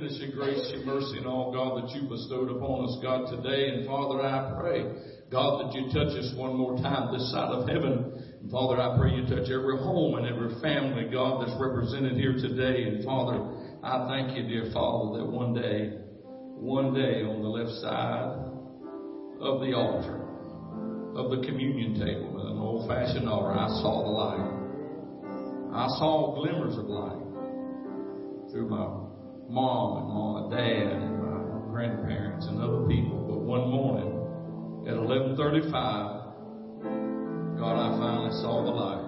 goodness, your grace, your mercy, and all, God, that you bestowed upon us, God, today. And Father, I pray, God, that you touch us one more time this side of heaven. And Father, I pray you touch every home and every family, God, that's represented here today. And Father, I thank you, dear Father, that one day on the left side of the altar, of the communion table, an old-fashioned altar, I saw the light. I saw glimmers of light through my mom and my dad and my grandparents and other people. But one morning at 11:35, God, I finally saw the light.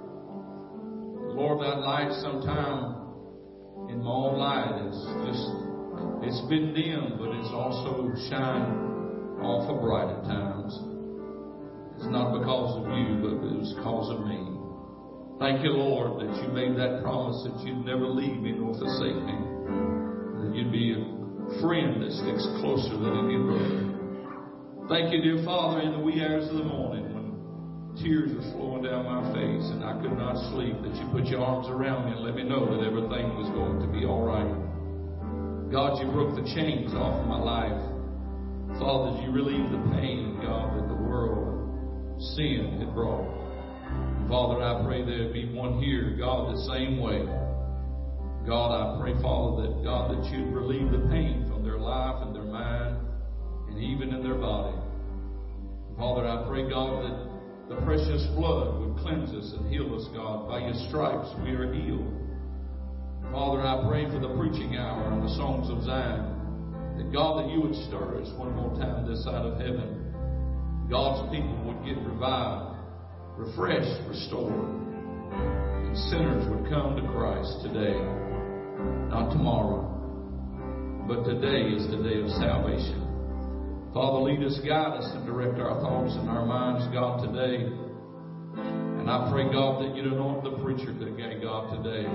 Lord, that light sometime in my own life it's been dim, but it's also shined awful bright at times. It's not because of you, but it was because of me. Thank you, Lord, that you made that promise that you'd never leave me nor forsake me. That you'd be a friend that sticks closer than any brother. Thank you, dear Father, in the wee hours of the morning when tears were flowing down my face and I could not sleep, that you put your arms around me and let me know that everything was going to be all right. God, you broke the chains off of my life. Father, you relieved the pain, God, that the world, sin had brought. And Father, I pray there'd be one here, God, the same way. God, I pray, Father, that God, that you'd relieve the pain from their life and their mind and even in their body. Father, I pray, God, that the precious blood would cleanse us and heal us, God. By your stripes we are healed. Father, I pray for the preaching hour and the songs of Zion, that God, that you would stir us one more time this side of heaven. God's people would get revived, refreshed, restored, and sinners would come to Christ today, not tomorrow, but today is the day of salvation. Father, lead us, guide us, and direct our thoughts and our minds, God, today. And I pray, God, that you'd anoint the preacher today, God, today.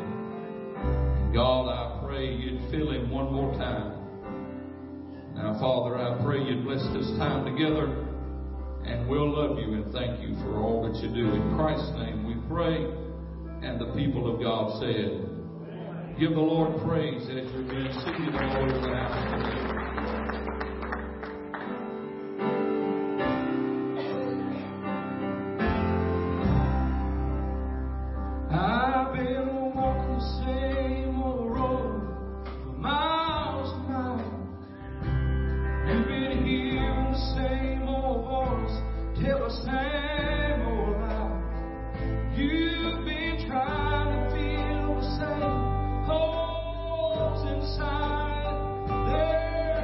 God, I pray you'd fill him one more time. Now, Father, I pray you'd bless this time together, and we'll love you and thank you for all that you do. In Christ's name we pray, and the people of God said, give the Lord praise as you're being seated all over the house today. Inside, there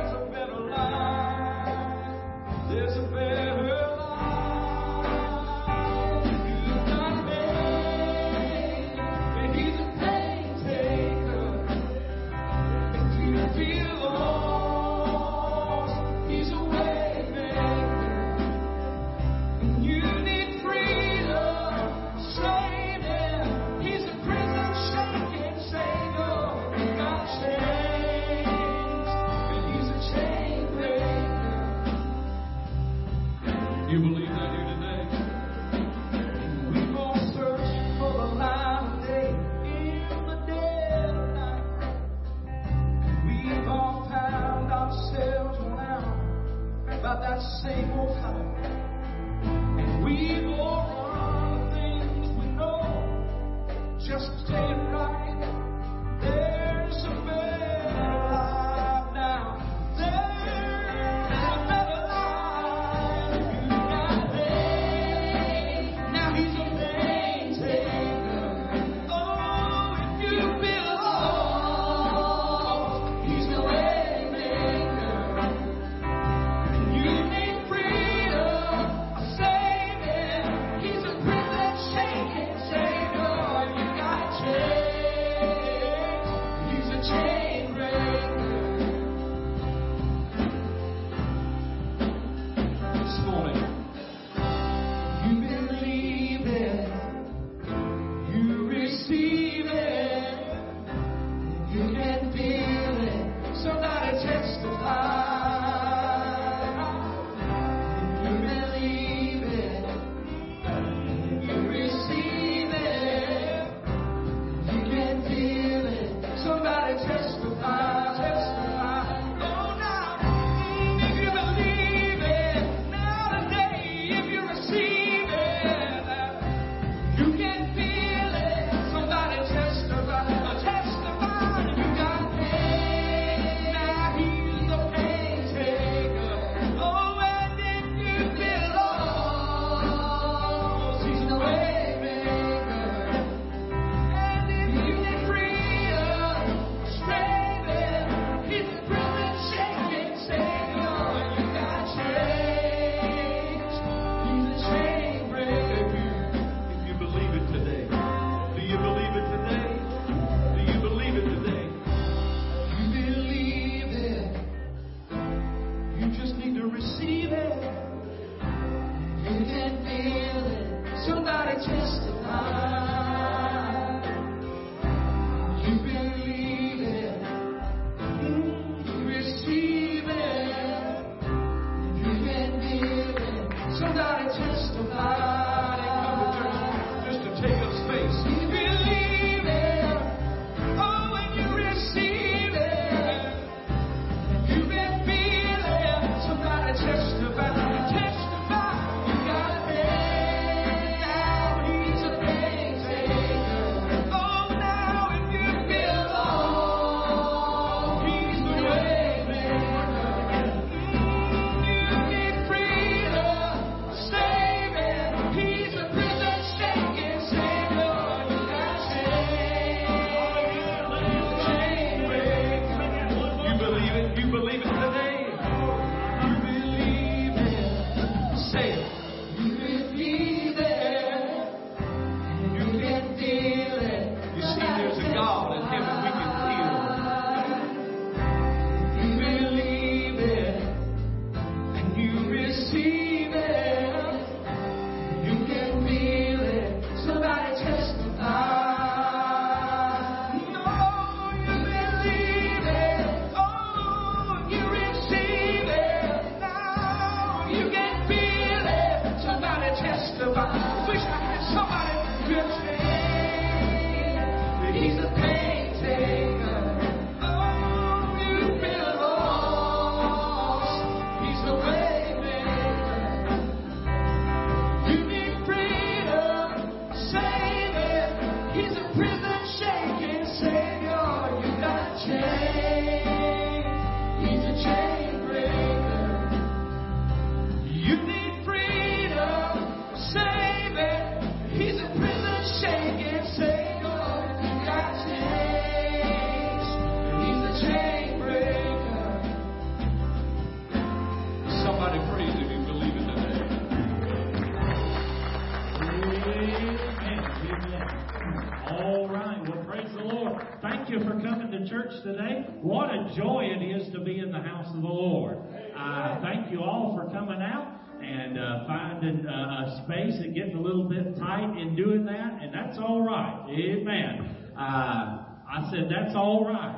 Today. What a joy it is to be in the house of the Lord. Thank you all for coming out and finding a space and getting a little bit tight in doing that, and that's all right. Amen. I said that's all right.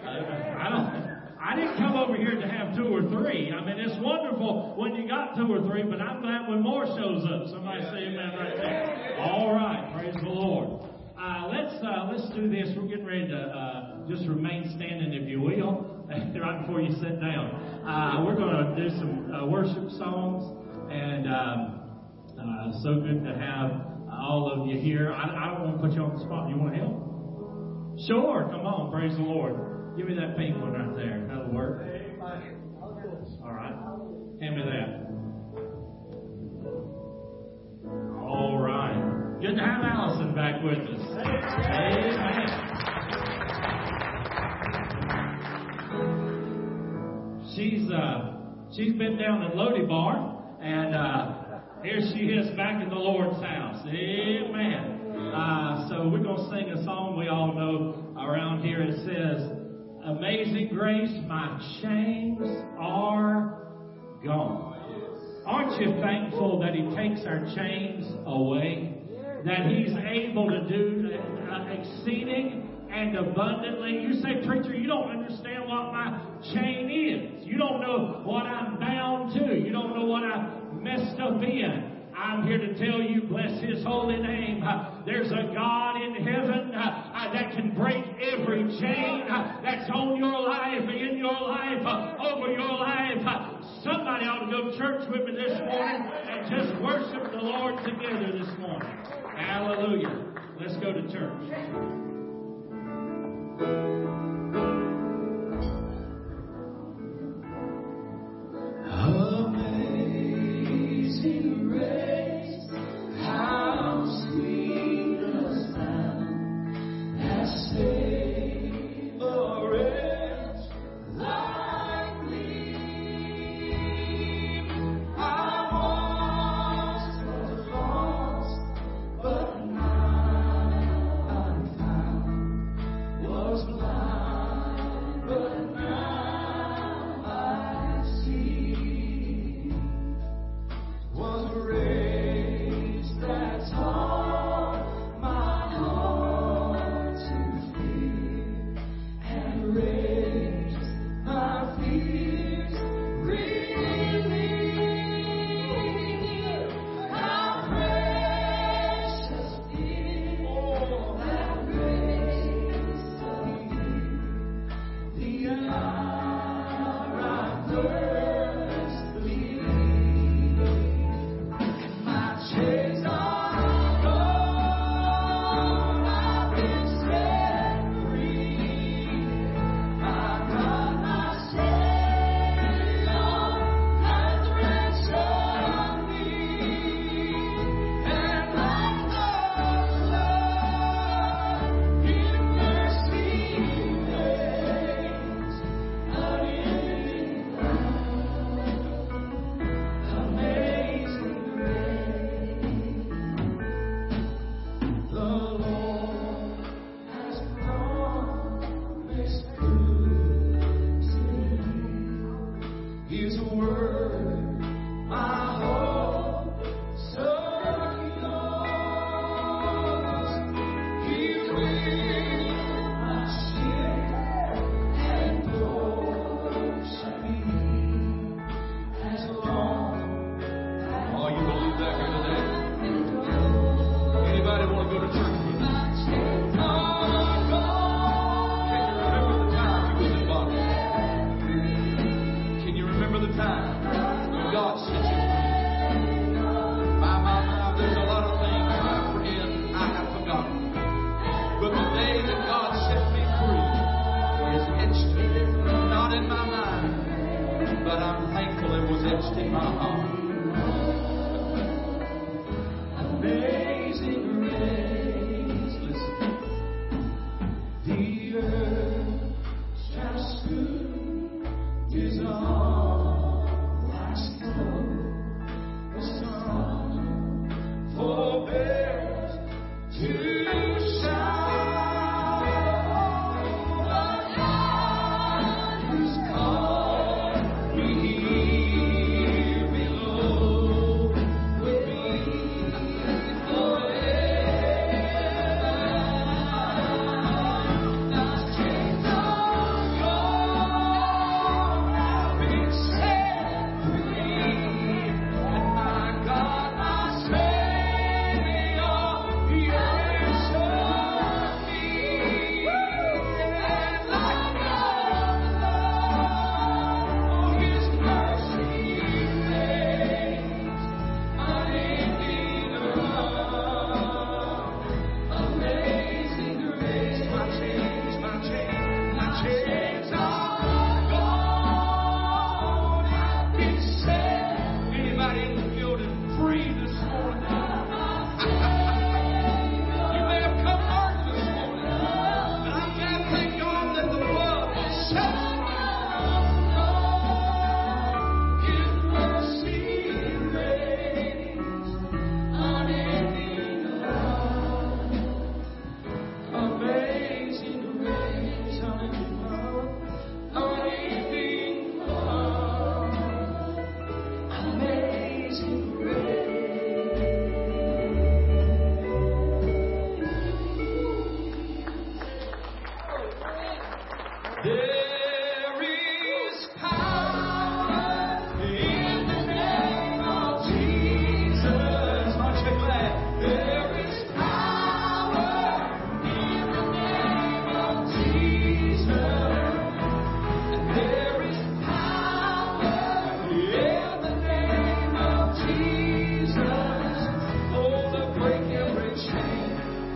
I didn't come over here to have 2 or 3. I mean, it's wonderful when you got 2 or 3, but I'm glad when more shows up. Somebody say amen right there. All right, praise the Lord. Let's do this. We're getting ready to just remain standing, if you will, right before you sit down. We're going to do some worship songs, and so good to have all of you here. I don't want to put you on the spot. You want to help? Sure, come on, praise the Lord. Give me that pink one right there. That'll work. All right, hand me that. All right. Good to have Allison back with us. Amen. She's been down in Lodi Bar, and here she is back in the Lord's house. Amen. So we're going to sing a song we all know around here. It says, "Amazing Grace, my chains are gone." Aren't you thankful that He takes our chains away? That He's able to do exceeding and abundantly. You say, "Preacher, you don't understand what my chain is. You don't know what I'm bound to. You don't know what I'm messed up in." I'm here to tell you, bless His holy name. There's a God in heaven that can break every chain that's on your life, in your life, over your life. Somebody ought to go to church with me this morning and just worship the Lord together this morning. Hallelujah. Let's go to church. Amazing grace, how sweet the sound that saved a wretch like me. I once was lost,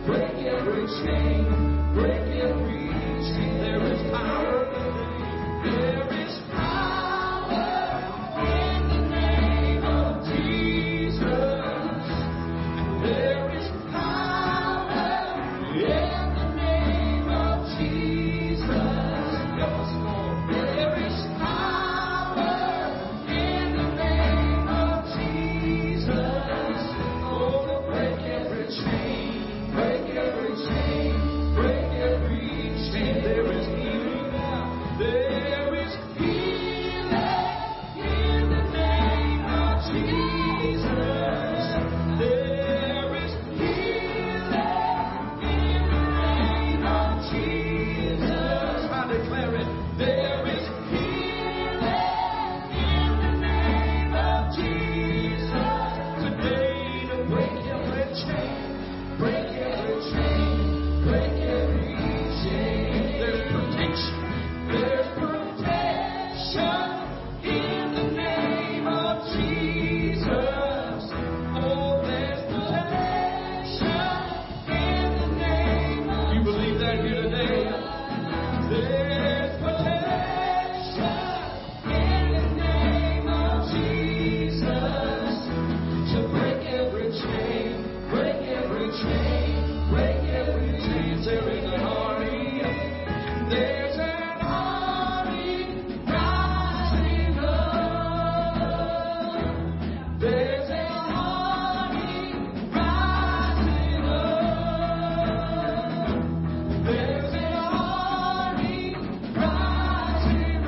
break every chain, break every chain. There is power in the name. There is power in the name of Jesus. There is power in the name of Jesus. Help us, Lord. There is power in the name of Jesus. Oh, to break every chain, break every chain, break every chain. There is healing now. There is healing in the name of Jesus. There is healing in the name of Jesus. I declare it. There is healing in the name of Jesus. Today to break every chain, break every chain, break every chain. There's protection. There's protection in the name of Jesus. Oh, there's protection in the name of Jesus. You believe that here today? There's protection in the name of Jesus. To break every chain, break every chain, break every chain. There is an army, there's an army rising up. There's an army rising up. There's an army rising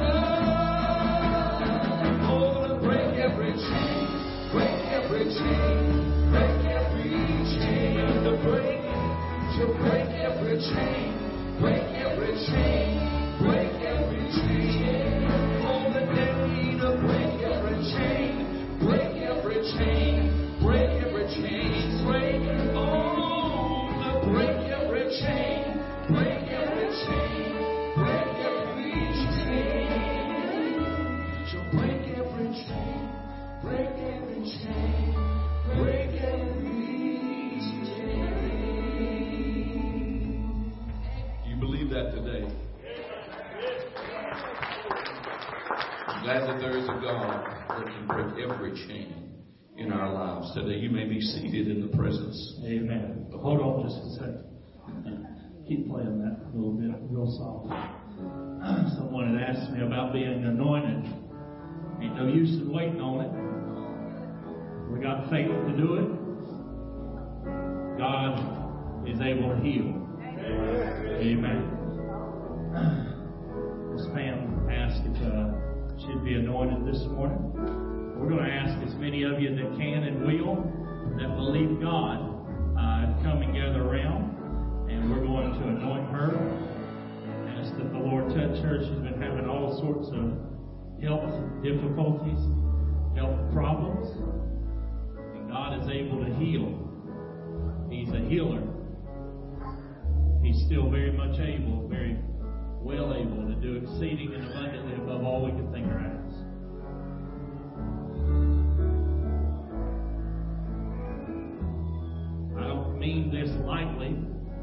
up. Oh, to break every chain, break every chain, break every chain. To break every chain, break every chain, break every chain. Oh, the day to break every chain, break every chain, break every chain, break. Oh, to break every chain, break every chain, break every chain. To break every chain, break every chain, break every chain. You believe that today? I'm glad that there is a God that can break every chain in our lives today. You may be seated in the presence. Amen. Hold on just a second. Keep playing that a little bit, real soft. Someone had asked me about being anointed. Ain't no use in waiting on it. We got faith to do it. God is able to heal. Amen. Miss Pam asked if she'd be anointed this morning. We're going to ask as many of you that can and will, that believe God, come and gather around, and we're going to anoint her. Ask that the Lord touch her. She's been having all sorts of health difficulties, health problems, and God is able to heal. He's a healer. He's still very much able, very well able to do exceeding and abundantly above all we can think or ask. I don't mean this lightly.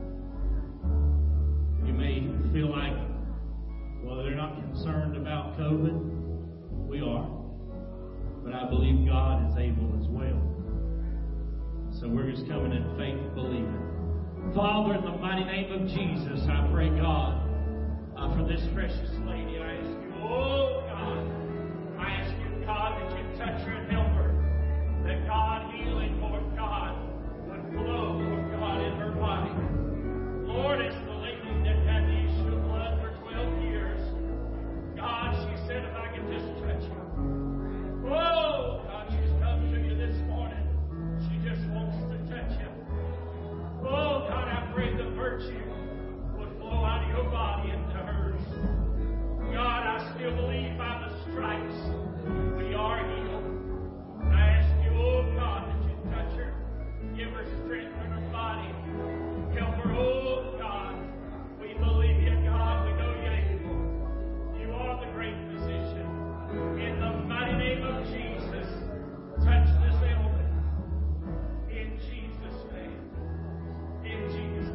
You may feel like, well, they're not concerned about COVID. We are. But I believe God is able as well. So we're just coming in faith believing. Father, in the mighty name of Jesus, I pray, God, for this precious lady. I ask you, oh God, I ask you, God, that you touch her and help her. That God, healing, Lord God, would flow, Lord God, in her body. Lord, it's the lady that had the issue of blood for 12 years. God, she said, if I could just touch her. Oh, God, she's come to you this morning. She just wants to touch you. Oh, God, I pray the virtue would flow out of your body into hers. God, I still believe by the stripes we are healed. And I ask you, oh, God, that you touch her, give her strength in her body, help her, oh, God. We believe you, God. We know you're able. You are the great physician. In the mighty name of Jesus, touch this ailment. In Jesus' name. In Jesus'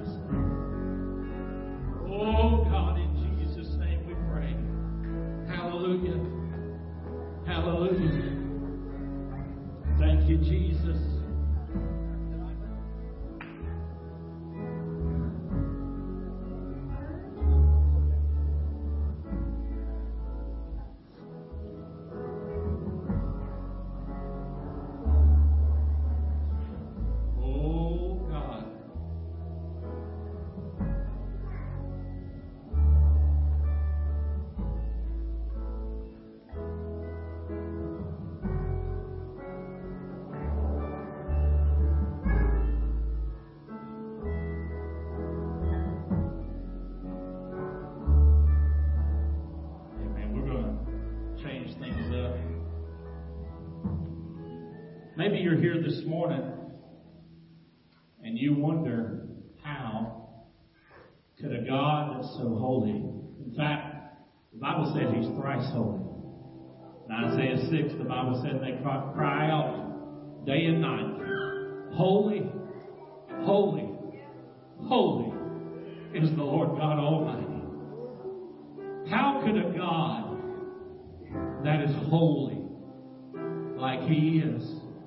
Maybe you're here this morning and you wonder, how could a God that's so holy? In fact, the Bible says He's thrice holy. In Isaiah 6, the Bible said they cry out day and night, holy, holy, holy is the Lord God Almighty. How could a God that is holy, like He is,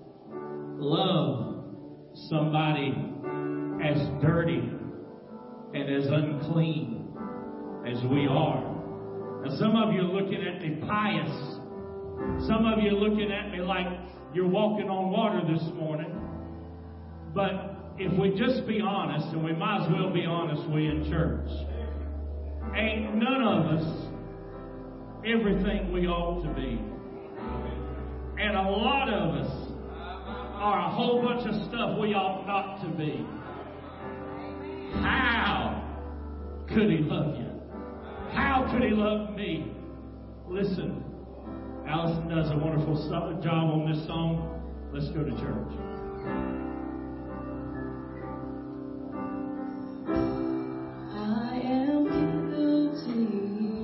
love somebody as dirty and as unclean as we are? Now, some of you are looking at me pious. Some of you are looking at me like you're walking on water this morning. But if we just be honest, and we might as well be honest, we in church, ain't none of us everything we ought to be. And a lot of us are a whole bunch of stuff we ought not to be. How could He love you? How could He love me? Listen, Allison does a wonderful job on this song. Let's go to church. I am guilty.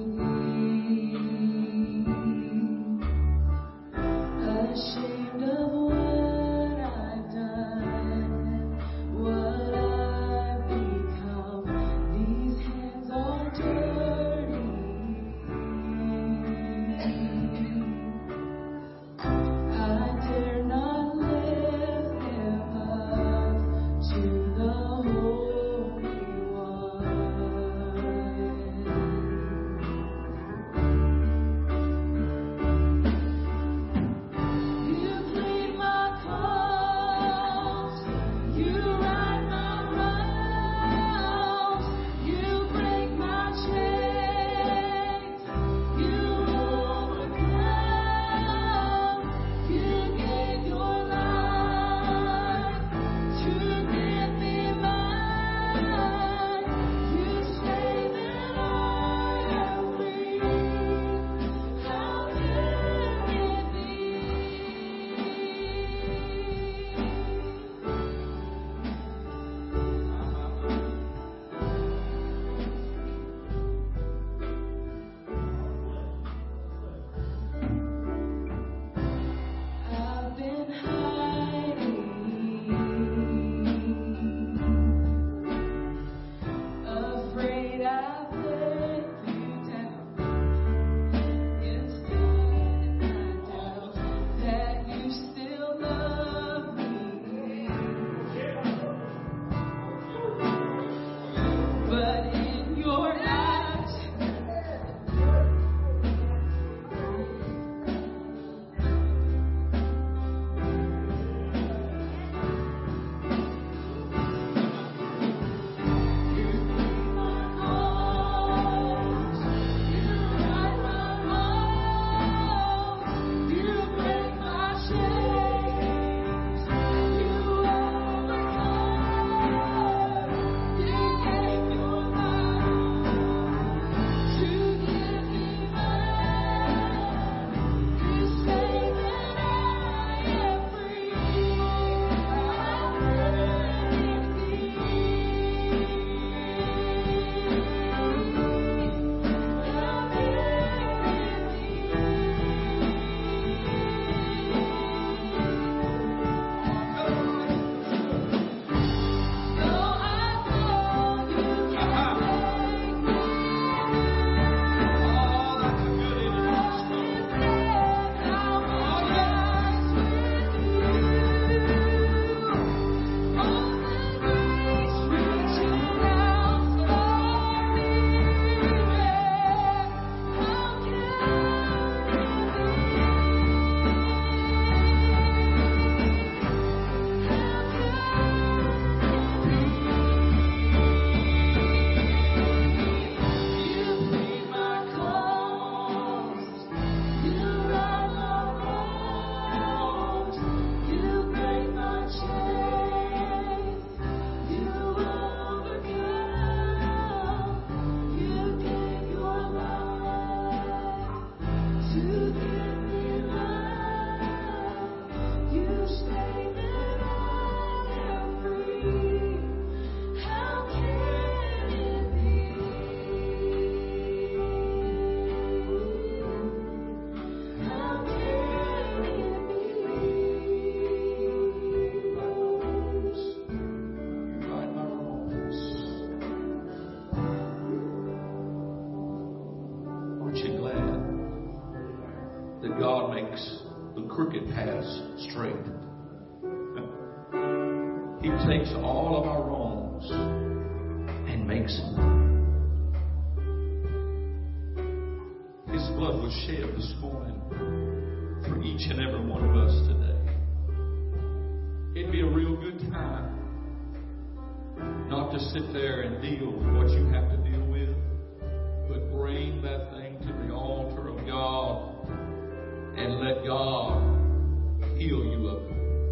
Ashamed of what I've done, what I've become. These hands are dirty. I dare not lift them makes the crooked paths straight. He takes all of our wrongs and makes them. His blood was shed this morning for each and every one of us today. It'd be a real good time not to sit there and deal with what you have to deal with, but bring that thing to the altar of God and let God heal you of it.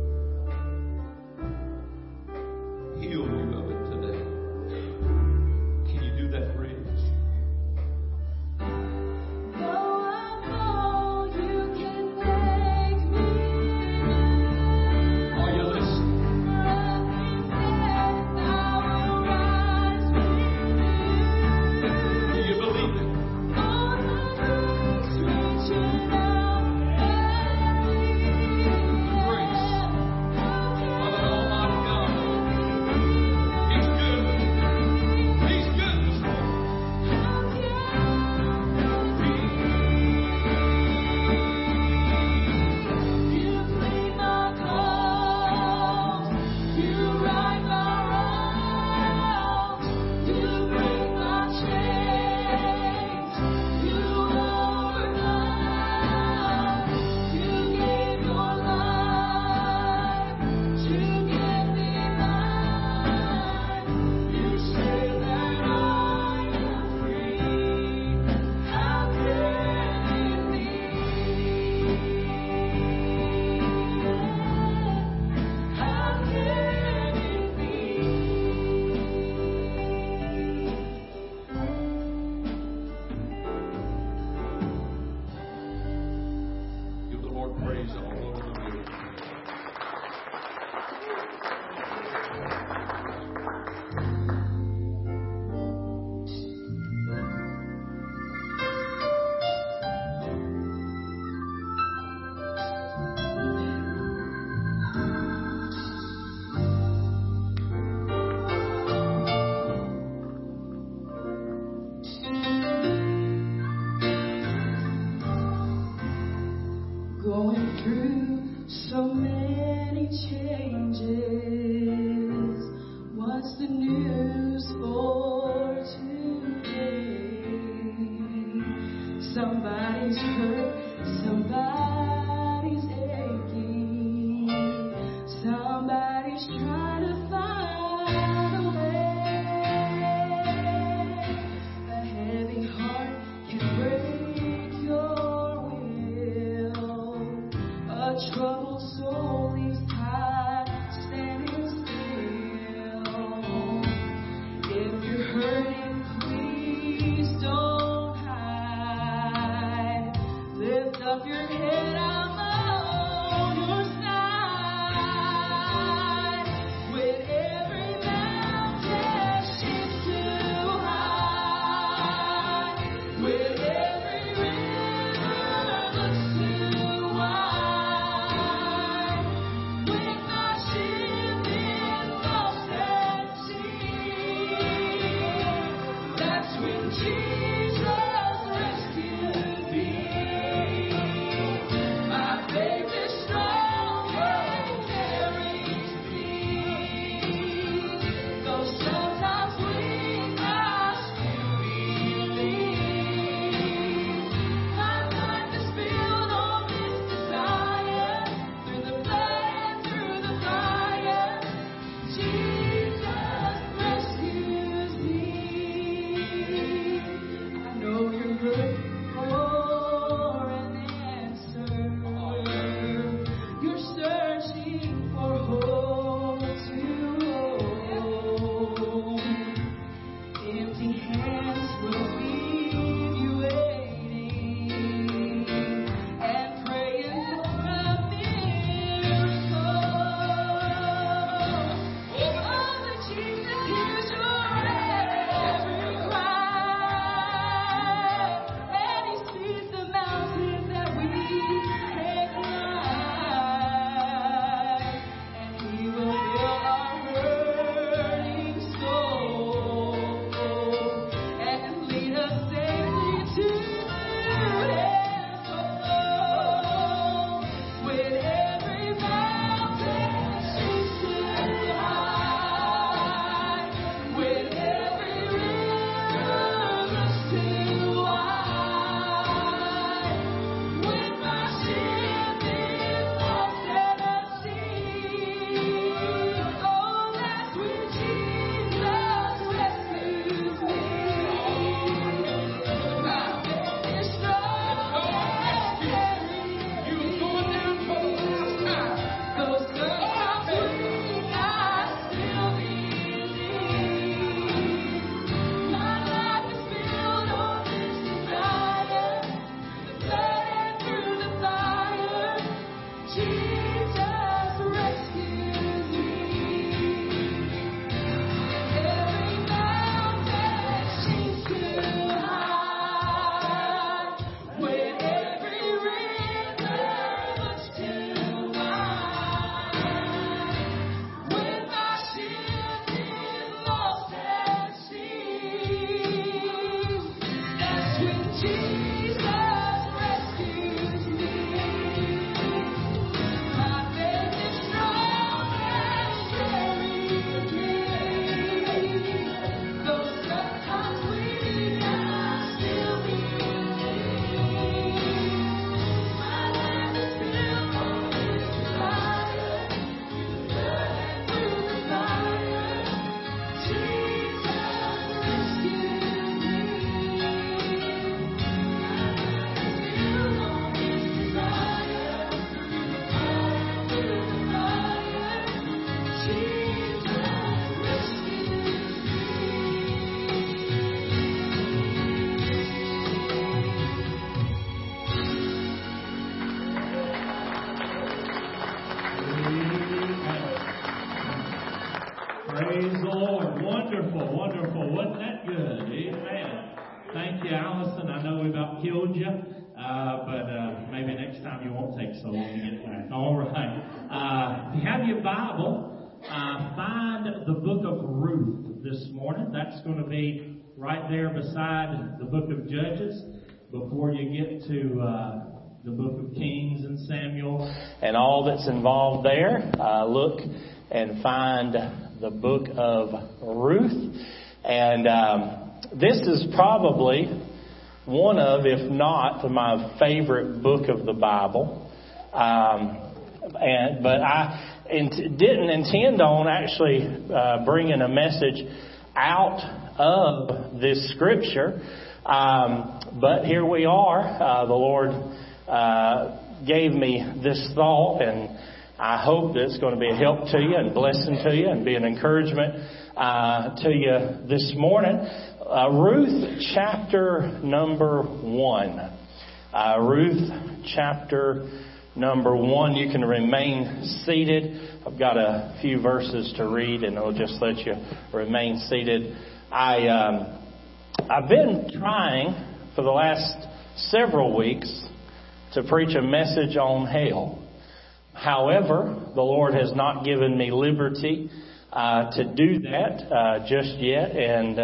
Heal you of it today. Can you do that, Bridge? Going through so many changes. What's the news for today? Somebody's hurt, somebody's aching, somebody's trying to find a way. A heavy heart can break your will. A troubled soul leaves tired, standing still. If you're hurting, please don't hide. Lift up your head. wonderful. Wasn't that good? Amen. Thank you, Allison. I know we about killed you, but maybe next time you won't take so long to get back. All right. If you have your Bible, find the book of Ruth this morning. That's going to be right there beside the book of Judges before you get to the book of Kings and Samuel and all that's involved there. Look and find the book of Ruth. And this is probably one of, if not, my favorite book of the Bible. But I didn't intend on actually bringing a message out of this scripture. But here we are. The Lord gave me this thought, and I hope that it's going to be a help to you and blessing to you and be an encouragement to you this morning. Ruth chapter number 1. Ruth chapter number 1. You can remain seated. I've got a few verses to read, and I'll just let you remain seated. I've been trying for the last several weeks to preach a message on hell. However, the Lord has not given me liberty to do that just yet, and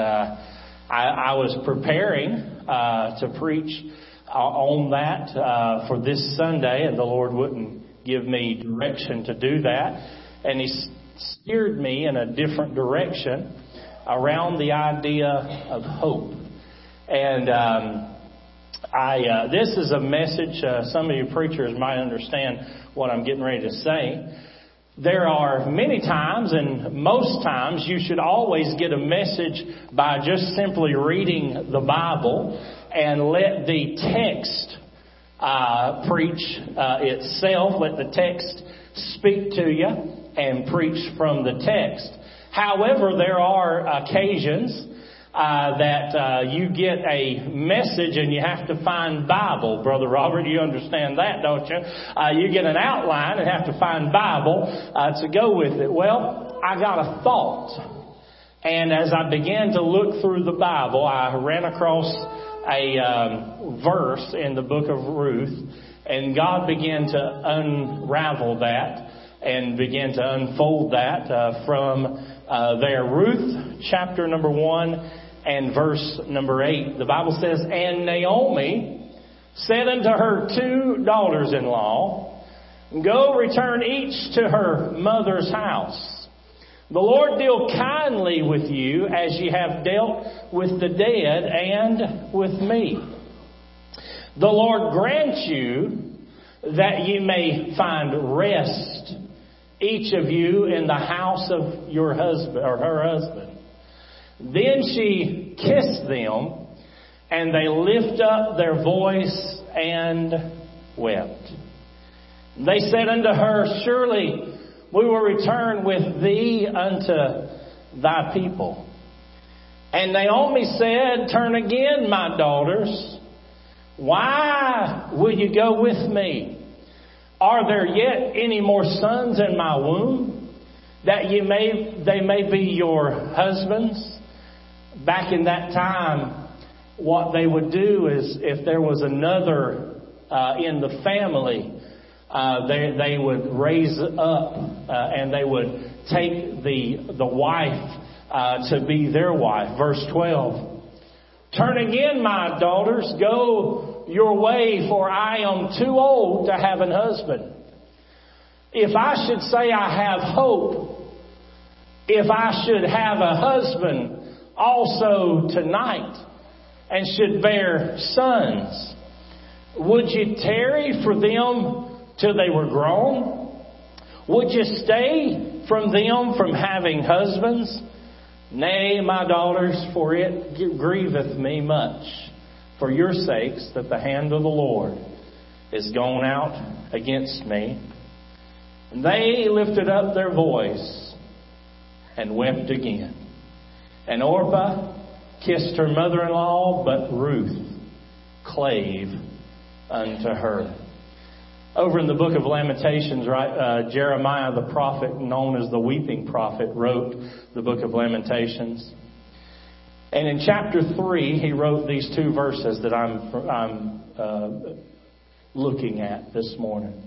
I was preparing to preach on that for this Sunday, and the Lord wouldn't give me direction to do that, and He steered me in a different direction around the idea of hope. And this is a message, some of you preachers might understand what I'm getting ready to say. There are many times, and most times, you should always get a message by just simply reading the Bible and let the text preach itself. Let the text speak to you and preach from the text. However, there are occasions that you get a message and you have to find Bible. Brother Robert, you understand that, don't you? You get an outline and have to find Bible to go with it. Well, I got a thought. And as I began to look through the Bible, I ran across a verse in the book of Ruth. And God began to unravel that and began to unfold that from there. Ruth chapter number 1 and verse number 8. The Bible says, "And Naomi said unto her 2 daughters-in-law, Go, return each to her mother's house. The Lord deal kindly with you as ye have dealt with the dead and with me. The Lord grant you that ye may find rest, each of you in the house of your husband or her husband." Then she kissed them, and they lift up their voice and wept. They said unto her, Surely we will return with thee unto thy people. And Naomi said, Turn again, my daughters. Why will you go with me? Are there yet any more sons in my womb, that they may be your husbands? Back in that time, what they would do is, if there was another in the family, they would raise up and they would take the wife to be their wife. Verse 12. Turn again, my daughters, go your way, for I am too old to have an husband. If I should say I have hope, if I should have a husband also tonight, and should bear sons, would you tarry for them till they were grown? Would you stay from them from having husbands? Nay, my daughters, for it grieveth me much for your sakes that the hand of the Lord is gone out against me. And they lifted up their voice and wept again. And Orpah kissed her mother-in-law, but Ruth clave unto her. Over in the book of Lamentations, Jeremiah the prophet, known as the weeping prophet, wrote the book of Lamentations. And in chapter 3, he wrote these two verses that I'm looking at this morning.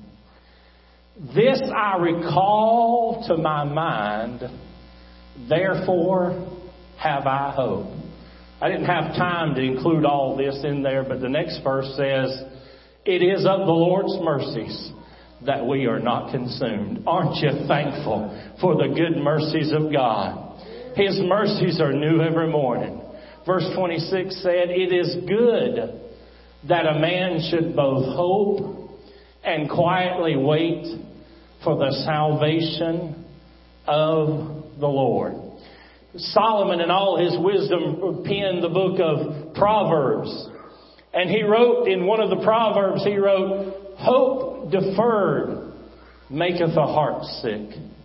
This I recall to my mind, therefore have I hope. I didn't have time to include all this in there, but the next verse says, it is of the Lord's mercies that we are not consumed. Aren't you thankful for the good mercies of God? His mercies are new every morning. Verse 26 said, it is good that a man should both hope and quietly wait for the salvation of the Lord. Solomon in all his wisdom penned the book of Proverbs. And he wrote in one of the Proverbs, he wrote, hope deferred maketh a heart sick,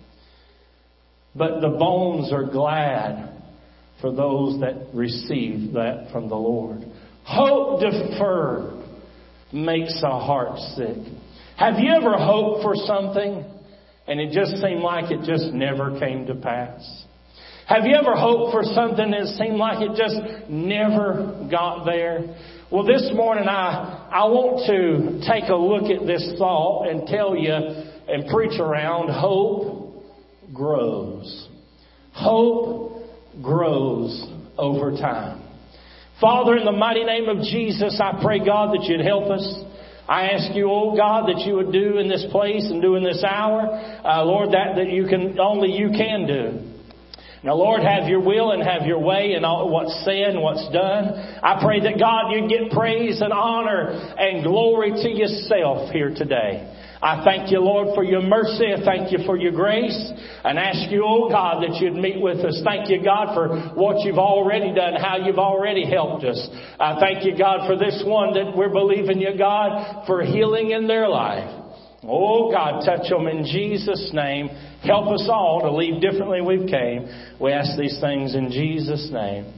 but the bones are glad for those that receive that from the Lord. Hope deferred makes a heart sick. Have you ever hoped for something and it just seemed like it just never came to pass? Have you ever hoped for something and it seemed like it just never got there? Well, this morning I want to take a look at this thought and tell you and preach around hope grows. Hope grows over time. Father, in the mighty name of Jesus, I pray, God, that you'd help us. I ask you, oh God, that you would do in this place and do in this hour, Lord, that only you can do. Now, Lord, have your will and have your way in all what's said and what's done. I pray that, God, you get praise and honor and glory to yourself here today. I thank you, Lord, for your mercy. I thank you for your grace. And ask you, oh God, that you'd meet with us. Thank you, God, for what you've already done, how you've already helped us. I thank you, God, for this one that we're believing you, God, for healing in their life. Oh God, touch them in Jesus' name. Help us all to leave differently we've came. We ask these things in Jesus' name.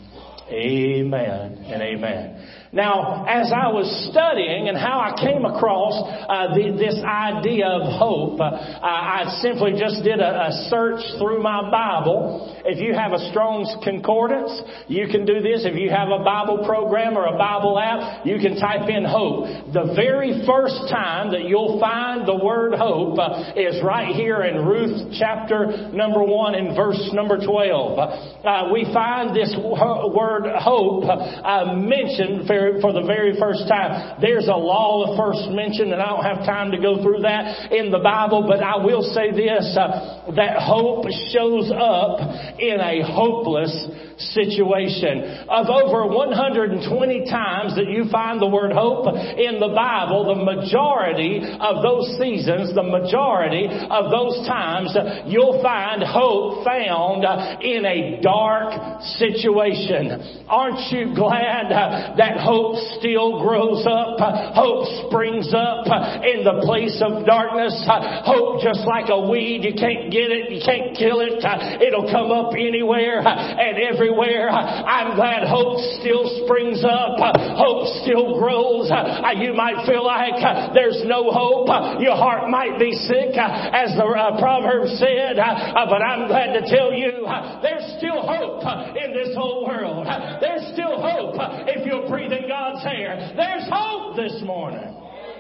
Amen and amen. Now, as I was studying and how I came across this idea of hope, I simply just did a search through my Bible. If you have a Strong's Concordance, you can do this. If you have a Bible program or a Bible app, you can type in hope. The very first time that you'll find the word hope is right here in Ruth chapter number 1 and verse number 12. We find this word hope mentioned for the very first time. There's a law of first mention, and I don't have time to go through that in the Bible, but I will say this, that hope shows up in a hopeless situation. Of over 120 times that you find the word hope in the Bible, the majority of those seasons, the majority of those times, you'll find hope found in a dark situation. Aren't you glad that hope still grows up? Hope springs up in the place of darkness. Hope, just like a weed, you can't get it, you can't kill it. It'll come up anywhere and everywhere. I'm glad hope still springs up. Hope still grows. You might feel like there's no hope. Your heart might be sick, as the Proverbs said, but I'm glad to tell you there's still hope in this whole world. There's still hope if you're breathing God's air. There's hope this morning.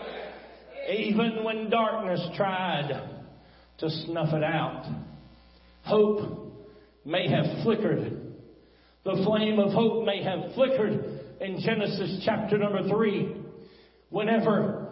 Even when darkness tried to snuff it out, hope may have flickered. The flame of hope may have flickered in Genesis chapter number 3. Whenever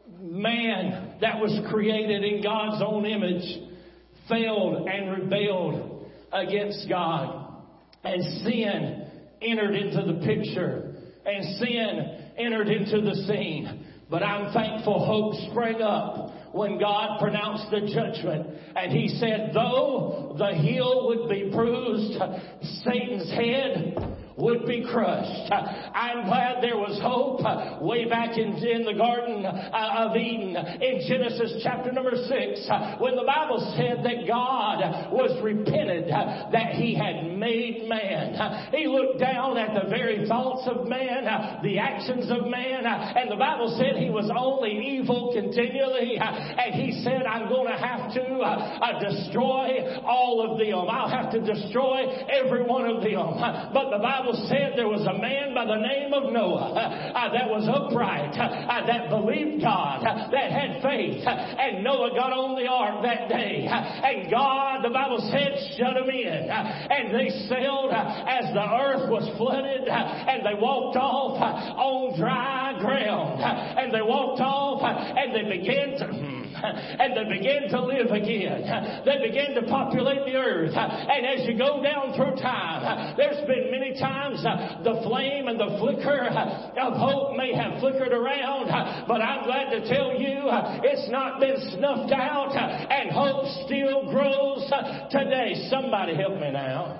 man that was created in God's own image failed and rebelled against God, and sin entered into the picture, and sin entered into the scene. But I'm thankful hope sprang up when God pronounced the judgment. And he said, though the heel would be bruised, Satan's head would be crushed. I'm glad there was hope way back in the Garden of Eden in Genesis chapter number 6, when the Bible said that God was repented that he had made man. He looked down at the very thoughts of man, the actions of man, and the Bible said he was only evil continually, and he said, I'm going to have to destroy all of them. I'll have to destroy every one of them. But the Bible Bible said there was a man by the name of Noah that was upright, that believed God, that had faith. And Noah got on the ark that day. And God, the Bible said, shut them in. And they sailed as the earth was flooded. And they walked off on dry ground. And they walked off and they began to live again. They began to populate the earth. And as you go down through time, there's been many times the flame and the flicker of hope may have flickered around, but I'm glad to tell you it's not been snuffed out, and hope still grows today. Somebody help me now.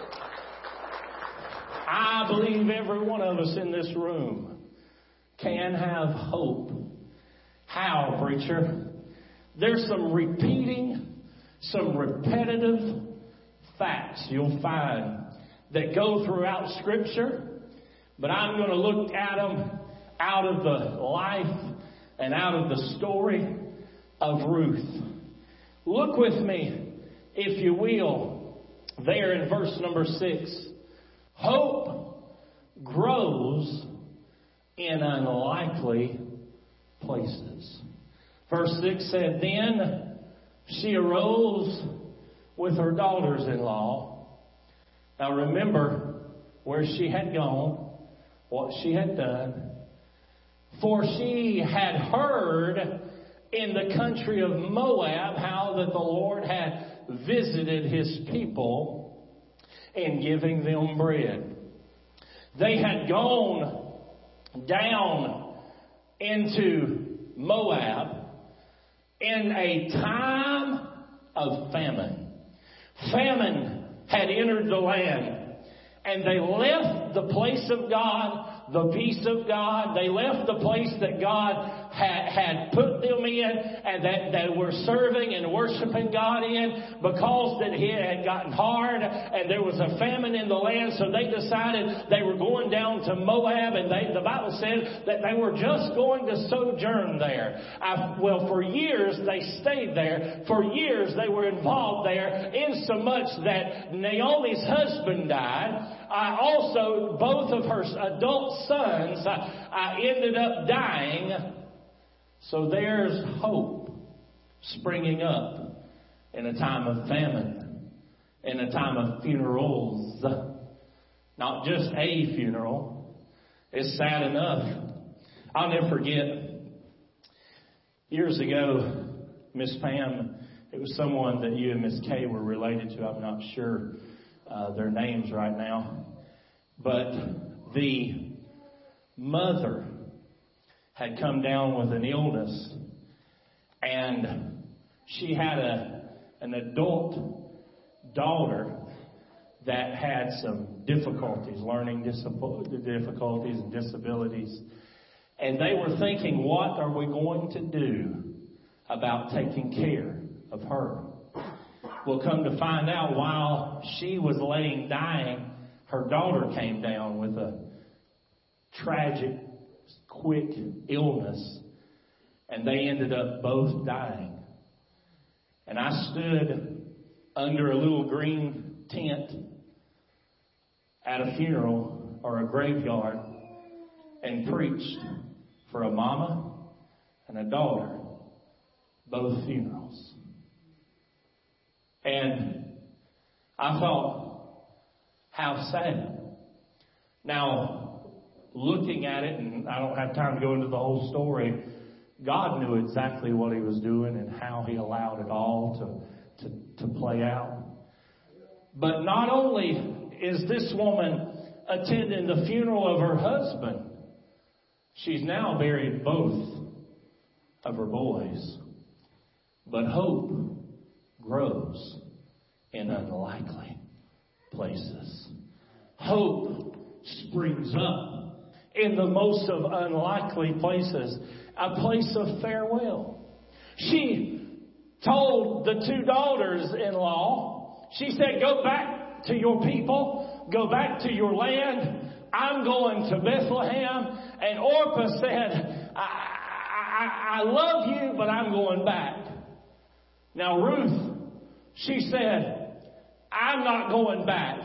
I believe every one of us in this room can have hope. How, preacher? There's some repeating, some repetitive facts you'll find that go throughout Scripture, but I'm going to look at them out of the life and out of the story of Ruth. Look with me, if you will, there in verse number 6. Hope grows in unlikely places. Verse 6 said, Then she arose with her daughters-in-law. Now remember where she had gone, what she had done. For she had heard in the country of Moab how that the Lord had visited his people in giving them bread. They had gone down into Moab in a time of famine. Famine had entered the land, and they left the place of God, the peace of God. They left the place that God had put them in and that they were serving and worshiping God in, because that it had gotten hard and there was a famine in the land. So they decided they were going down to Moab, and the Bible said that they were just going to sojourn there. For years they stayed there. For years they were involved there, insomuch that Naomi's husband died. Also, both of her adult sons ended up dying. So there's hope springing up in a time of famine, in a time of funerals. Not just a funeral. It's sad enough. I'll never forget, years ago, Miss Pam, it was someone that you and Miss Kay were related to. I'm not sure their names right now. But the mother had come down with an illness, and she had an adult daughter that had some difficulties, learning difficulties and disabilities. And they were thinking, what are we going to do about taking care of her? Well, come to find out, while she was laying dying, her daughter came down with a tragic, quick illness, and they ended up both dying. And I stood under a little green tent at a funeral or a graveyard and preached for a mama and a daughter, both funerals. And I thought, how sad. Now, looking at it, and I don't have time to go into the whole story, God knew exactly what he was doing and how he allowed it all to play out. But not only is this woman attending the funeral of her husband, she's now buried both of her boys. But hope grows in unlikely places. Hope springs up in the most of unlikely places, a place of farewell. She told the two daughters-in-law, she said, go back to your people, go back to your land. I'm going to Bethlehem. And Orpah said, I love you, but I'm going back. Now Ruth, she said, I'm not going back,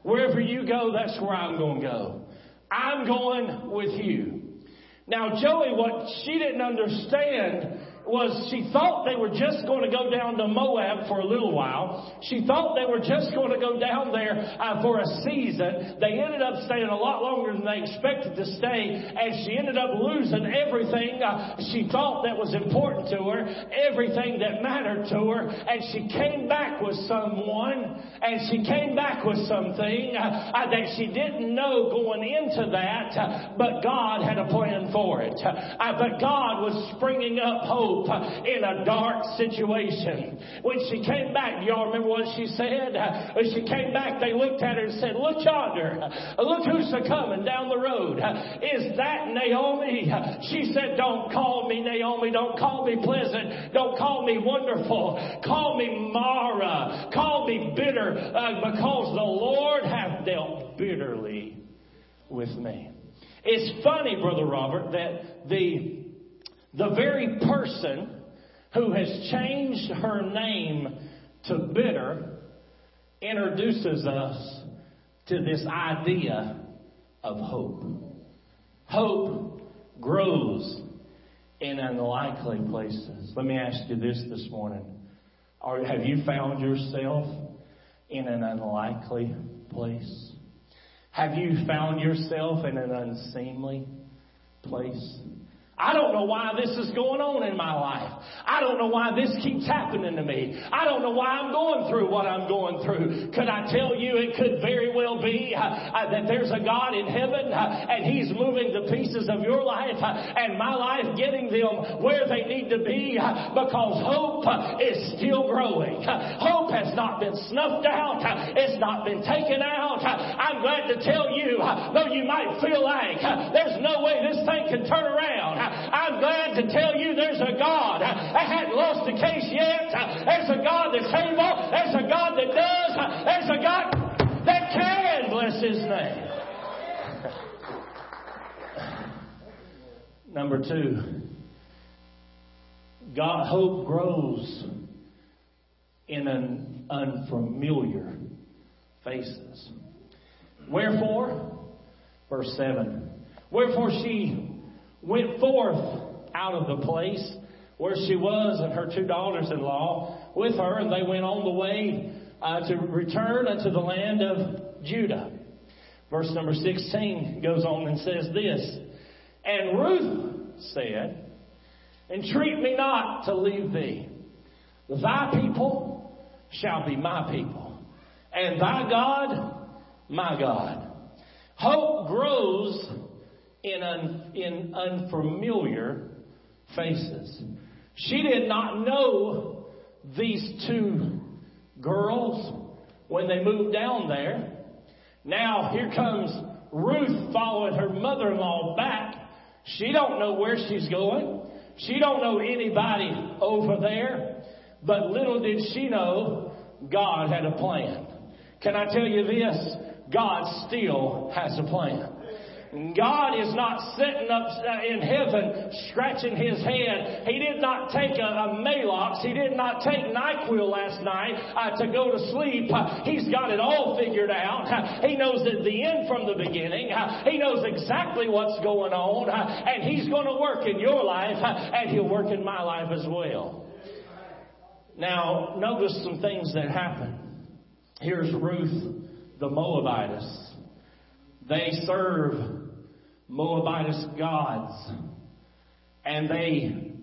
Wherever you go, that's where I'm going to go. I'm going with you. Now, Joey, what she didn't understand was she thought they were just going to go down to Moab for a little while. She thought they were just going to go down there for a season. They ended up staying a lot longer than they expected to stay, and she ended up losing everything she thought that was important to her, everything that mattered to her, and she came back with someone, and she came back with something that she didn't know going into that, but God had a plan for it. But God was springing up hope in a dark situation. When she came back, do y'all remember what she said? When she came back, they looked at her and said, "Look yonder. Look who's coming down the road. Is that Naomi?" She said, "Don't call me Naomi. Don't call me pleasant. Don't call me wonderful. Call me Mara. Call me bitter, because the Lord hath dealt bitterly with me." It's funny, Brother Robert, that the very person who has changed her name to bitter introduces us to this idea of hope. Hope grows in unlikely places. Let me ask you this morning. Have you found yourself in an unlikely place? Have you found yourself in an unseemly place? I don't know why this is going on in my life. I don't know why this keeps happening to me. I don't know why I'm going through what I'm going through. Could I tell you it could very well be that there's a God in heaven and He's moving the pieces of your life and my life, getting them where they need to be, because hope is still growing. Hope has not been snuffed out. It's not been taken out. I'm glad to tell you, though you might feel like there's no way this thing can turn around, I'm glad to tell you there's a God that hadn't lost the case yet. There's a God that's able. There's a God that does. There's a God that can. Bless His name. Number 2, hope grows in an unfamiliar faces. Wherefore, verse 7, wherefore she went forth out of the place where she was, and her 2 daughters-in-law with her, and they went on the way to return unto the land of Judah. Verse number 16 goes on and says this, and Ruth said, entreat me not to leave thee. Thy people shall be my people, and thy God my God. Hope grows in unfamiliar faces. She did not know these 2 girls when they moved down there. Now here comes Ruth following her mother-in-law back. She don't know where she's going. She don't know anybody over there. But little did she know God had a plan. Can I tell you this? God still has a plan. God is not sitting up in heaven scratching His head. He did not take a Maalox. He did not take NyQuil last night to go to sleep. He's got it all figured out. He knows the end from the beginning. He knows exactly what's going on. And He's going to work in your life, and He'll work in my life as well. Now, notice some things that happen. Here's Ruth the Moabitess. They serve Moabitess gods, and they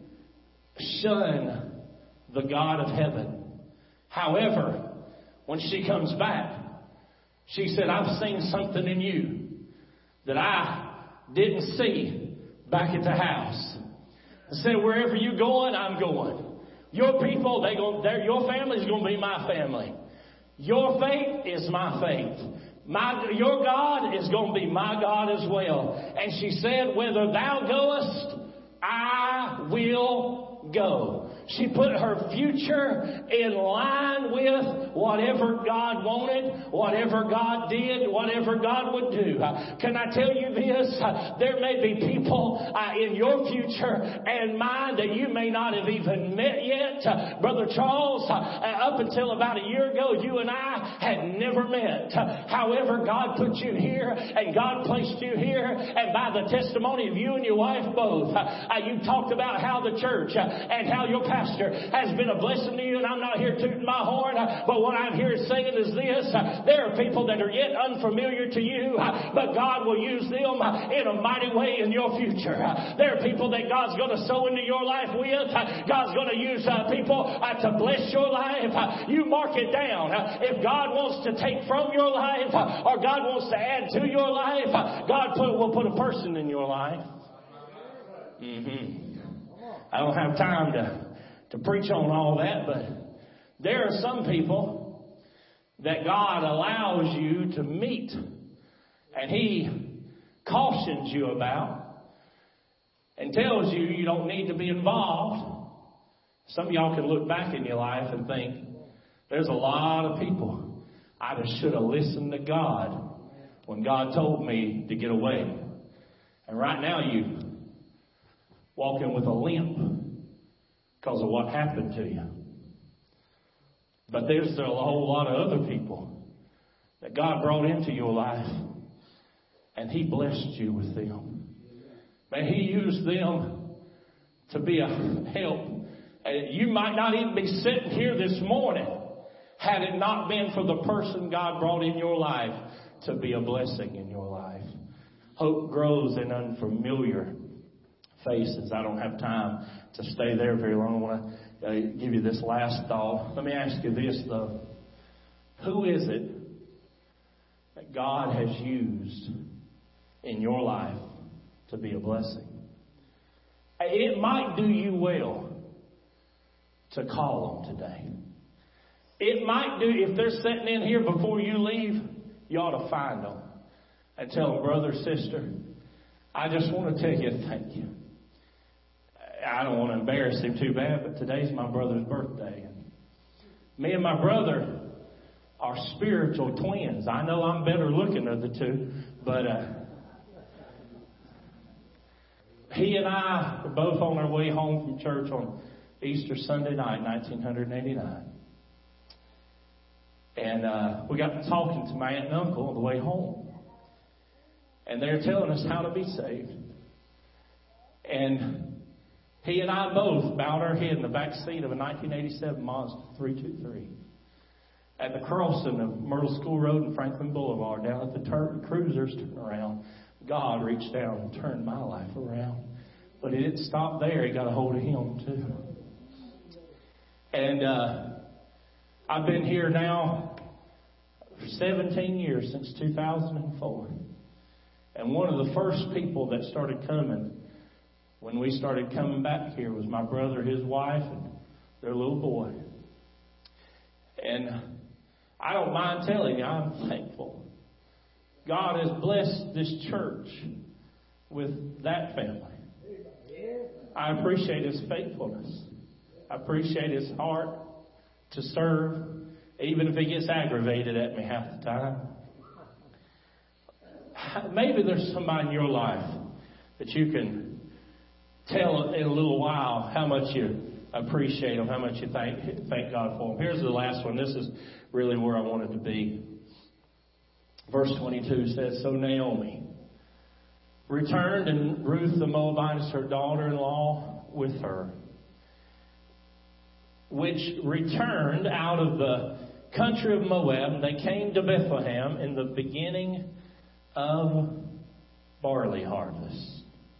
shun the God of heaven. However, when she comes back, she said, I've seen something in you that I didn't see back at the house. I said, wherever you're going, I'm going. Your people, your family's going to be my family. Your faith is my faith. Your God is going to be my God as well. And she said, whether thou goest, I will go. She put her future in line with whatever God wanted, whatever God did, whatever God would do. Can I tell you this? There may be people in your future and mine that you may not have even met yet. Brother Charles, up until about a year ago, you and I had never met. However, God put you here and God placed you here, and by the testimony of you and your wife both, you talked about how the church and how your pastor has been a blessing to you. And I'm not here tooting my horn, but what I'm here saying is this: there are people that are yet unfamiliar to you, but God will use them in a mighty way in your future. There are people that God's going to sow into your life with. God's going to use people to bless your life. You mark it down. If God wants to take from your life or God wants to add to your life, God will put a person in your life. I don't have time to preach on all that, but there are some people that God allows you to meet and He cautions you about and tells you you don't need to be involved. Some of y'all can look back in your life and think, there's a lot of people I just should have listened to God when God told me to get away. And right now you walking with a limp because of what happened to you. But there's still a whole lot of other people that God brought into your life and He blessed you with them. Man, He used them to be a help. And you might not even be sitting here this morning had it not been for the person God brought in your life to be a blessing in your life. Hope grows in unfamiliar faces. I don't have time to stay there very long. I want to give you this last thought. Let me ask you this, though. Who is it that God has used in your life to be a blessing? It might do you well to call them today. It might do, if they're sitting in here before you leave, you ought to find them and tell them, brother, sister, I just want to tell you thank you. I don't want to embarrass him too bad, but today's my brother's birthday. Me and my brother are spiritual twins. I know I'm better looking of the two, but he and I were both on our way home from church on Easter Sunday night, 1989. And we got to talking to my aunt and uncle on the way home. And they're telling us how to be saved. And he and I both bowed our head in the back seat of a 1987 Mazda 323 at the crossing of Myrtle School Road and Franklin Boulevard. Down at the cruisers turning around, God reached down and turned my life around. But it didn't stop there. He got a hold of him too. And I've been here now for 17 years, since 2004. And one of the first people that started coming when we started coming back here was my brother, his wife, and their little boy. And I don't mind telling you, I'm thankful. God has blessed this church with that family. I appreciate his faithfulness. I appreciate his heart to serve, even if he gets aggravated at me half the time. Maybe there's somebody in your life that you can tell in a little while how much you appreciate them, how much you thank God for them. Here's the last one. This is really where I wanted to be. Verse 22 says, So Naomi returned, and Ruth the Moabitess, her daughter-in-law, with her, which returned out of the country of Moab, and they came to Bethlehem in the beginning of barley harvest.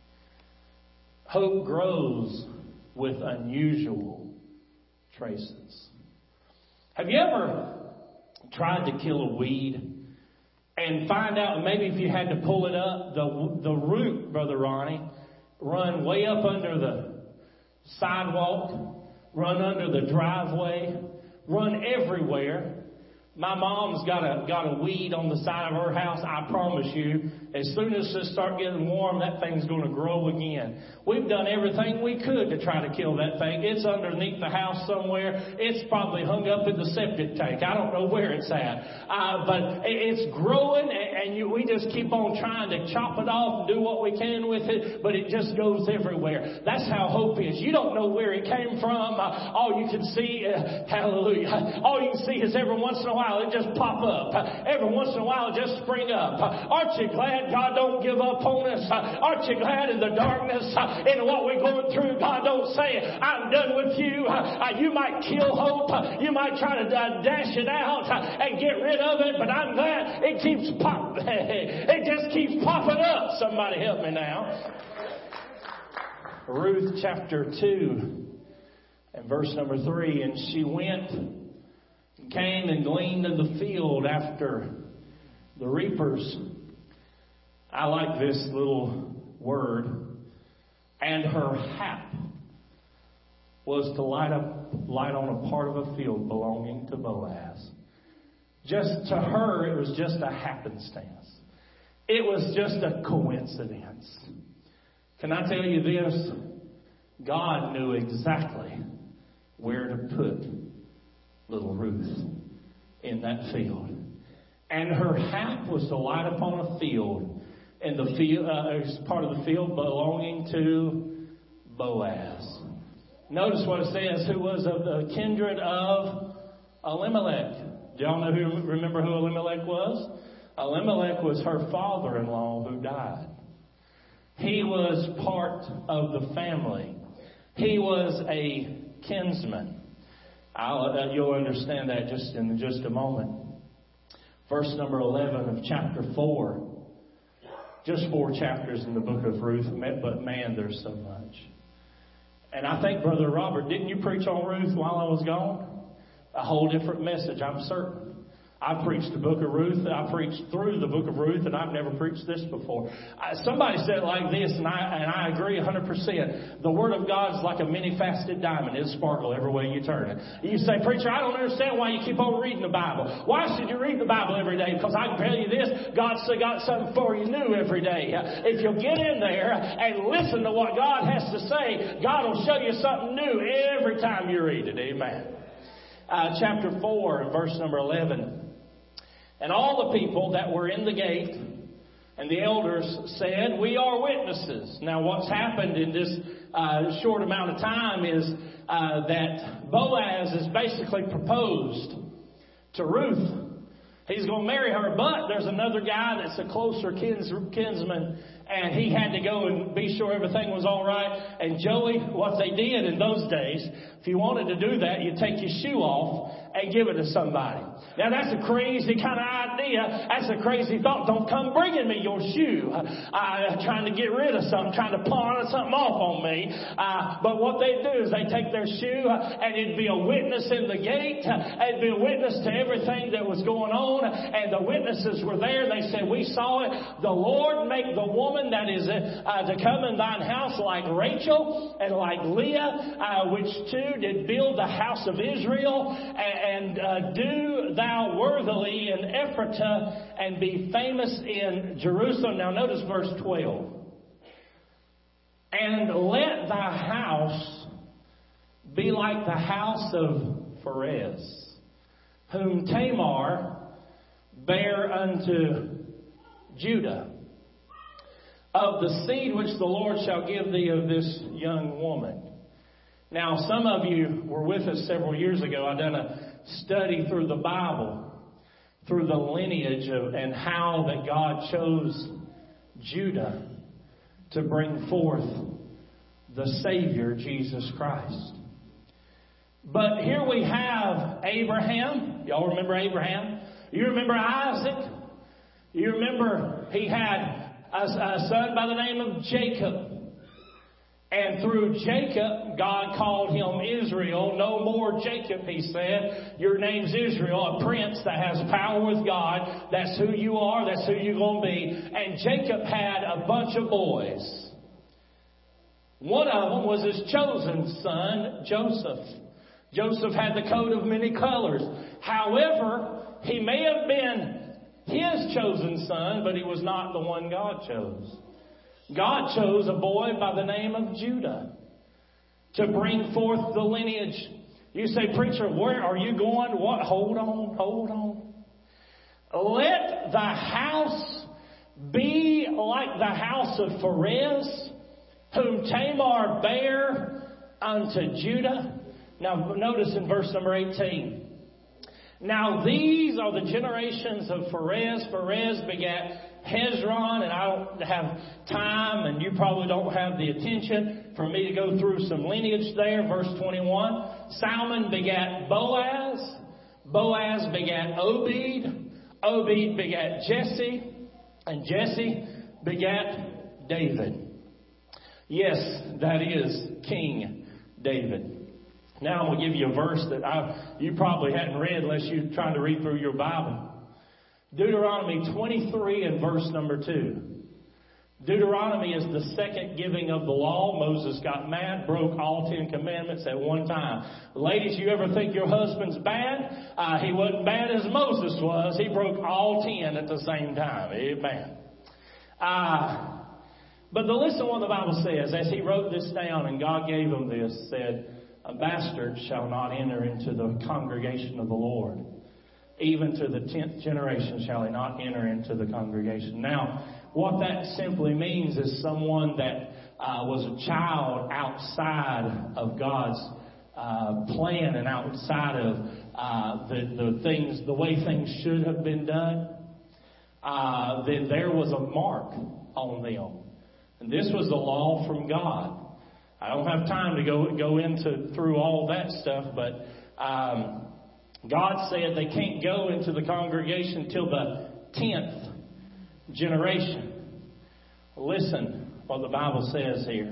Hope grows with unusual traces. Have you ever tried to kill a weed and find out, maybe if you had to pull it up, the root, Brother Ronnie, run way up under the sidewalk, run under the driveway, run everywhere, My mom's got a weed on the side of her house. I promise you, as soon as it starts getting warm, that thing's going to grow again. We've done everything we could to try to kill that thing. It's underneath the house somewhere. It's probably hung up in the septic tank. I don't know where it's at. But it's growing, and we just keep on trying to chop it off and do what we can with it, but it just goes everywhere. That's how hope is. You don't know where it came from. All you can see, hallelujah, all you can see is every once in a while it just pop up. Every once in a while it just spring up. Aren't you glad God don't give up on us? Aren't you glad in the darkness, in what we're going through, God don't say, I'm done with you. You might kill hope. You might try to dash it out and get rid of it, but I'm glad it keeps popping. It just keeps popping up. Somebody help me now. Ruth chapter 2 and verse number 3. And she went, came and gleaned in the field after the reapers. I like this little word. And her hap was to light on a part of a field belonging to Boaz. Just to her, it was just a happenstance. It was just a coincidence. Can I tell you this? God knew exactly where to put little Ruth in that field. And her hap was to light upon a field, and the field is part of the field belonging to Boaz. Notice what it says, who was of the kindred of Elimelech. Do y'all know remember who Elimelech was? Elimelech was her father-in-law who died. He was part of the family. He was a kinsman. You'll understand that in just a moment. Verse number 11 of chapter 4. Just 4 chapters in the book of Ruth, but man, there's so much. And I think, Brother Robert, didn't you preach on Ruth while I was gone? A whole different message, I'm certain. I preached the book of Ruth. I preached through the book of Ruth, and I've never preached this before. Somebody said it like this, and I agree 100%. The Word of God is like a many-faceted diamond. It'll sparkle every way you turn it. You say, preacher, I don't understand why you keep on reading the Bible. Why should you read the Bible every day? Because I can tell you this, God's got something for you new every day. If you'll get in there and listen to what God has to say, God will show you something new every time you read it. Amen. Chapter 4, verse number 11. And all the people that were in the gate and the elders said, we are witnesses. Now what's happened in this short amount of time is that Boaz has basically proposed to Ruth. He's going to marry her, but there's another guy that's a closer kinsman, and he had to go and be sure everything was all right. And Joey, what they did in those days, if you wanted to do that, you take your shoe off and give it to somebody. Now that's a crazy kind of idea. That's a crazy thought. Don't come bringing me your shoe. Trying to get rid of something, trying to pawn something off on me. But what they do is they take their shoe and it'd be a witness in the gate. It'd be a witness to everything that was going on. And the witnesses were there. They said, we saw it. The Lord make the woman that is to come in thine house like Rachel and like Leah, which two did build the house of Israel, and do thou worthily in Ephratah and be famous in Jerusalem. Now notice verse 12. And let thy house be like the house of Pharez, whom Tamar bare unto Judah, of the seed which the Lord shall give thee of this young woman. Now, some of you were with us several years ago. I done a study through the Bible, through the lineage and how that God chose Judah to bring forth the Savior, Jesus Christ. But here we have Abraham. Y'all remember Abraham? You remember Isaac? You remember he had a son by the name of Jacob. And through Jacob, God called him Israel. No more Jacob, he said. Your name's Israel, a prince that has power with God. That's who you are. That's who you're going to be. And Jacob had a bunch of boys. One of them was his chosen son, Joseph. Joseph had the coat of many colors. However, he may have been his chosen son, but he was not the one God chose. God chose a boy by the name of Judah to bring forth the lineage. You say, preacher, where are you going? What? Hold on. Let the house be like the house of Perez, whom Tamar bare unto Judah. Now notice in verse number 18. Now these are the generations of Perez. Perez begat Hezron, and I don't have time, and you probably don't have the attention for me to go through some lineage there. Verse 21. Salmon begat Boaz. Boaz begat Obed. Obed begat Jesse. And Jesse begat David. Yes, that is King David. Now I'm going to give you a verse that you probably hadn't read unless you're trying to read through your Bible. Deuteronomy 23 and verse number 2. Deuteronomy is the second giving of the law. Moses got mad, broke all 10 commandments at one time. Ladies, you ever think your husband's bad? He wasn't bad as Moses was. He broke all 10 at the same time. Amen. But listen what the Bible says. As he wrote this down and God gave him this, said, a bastard shall not enter into the congregation of the Lord. Even to the 10th generation shall he not enter into the congregation. Now, what that simply means is someone that was a child outside of God's plan and outside of the way things should have been done. Then there was a mark on them. And this was the law from God. I don't have time to go through all that stuff, but God said they can't go into the congregation till the 10th generation. Listen what the Bible says here.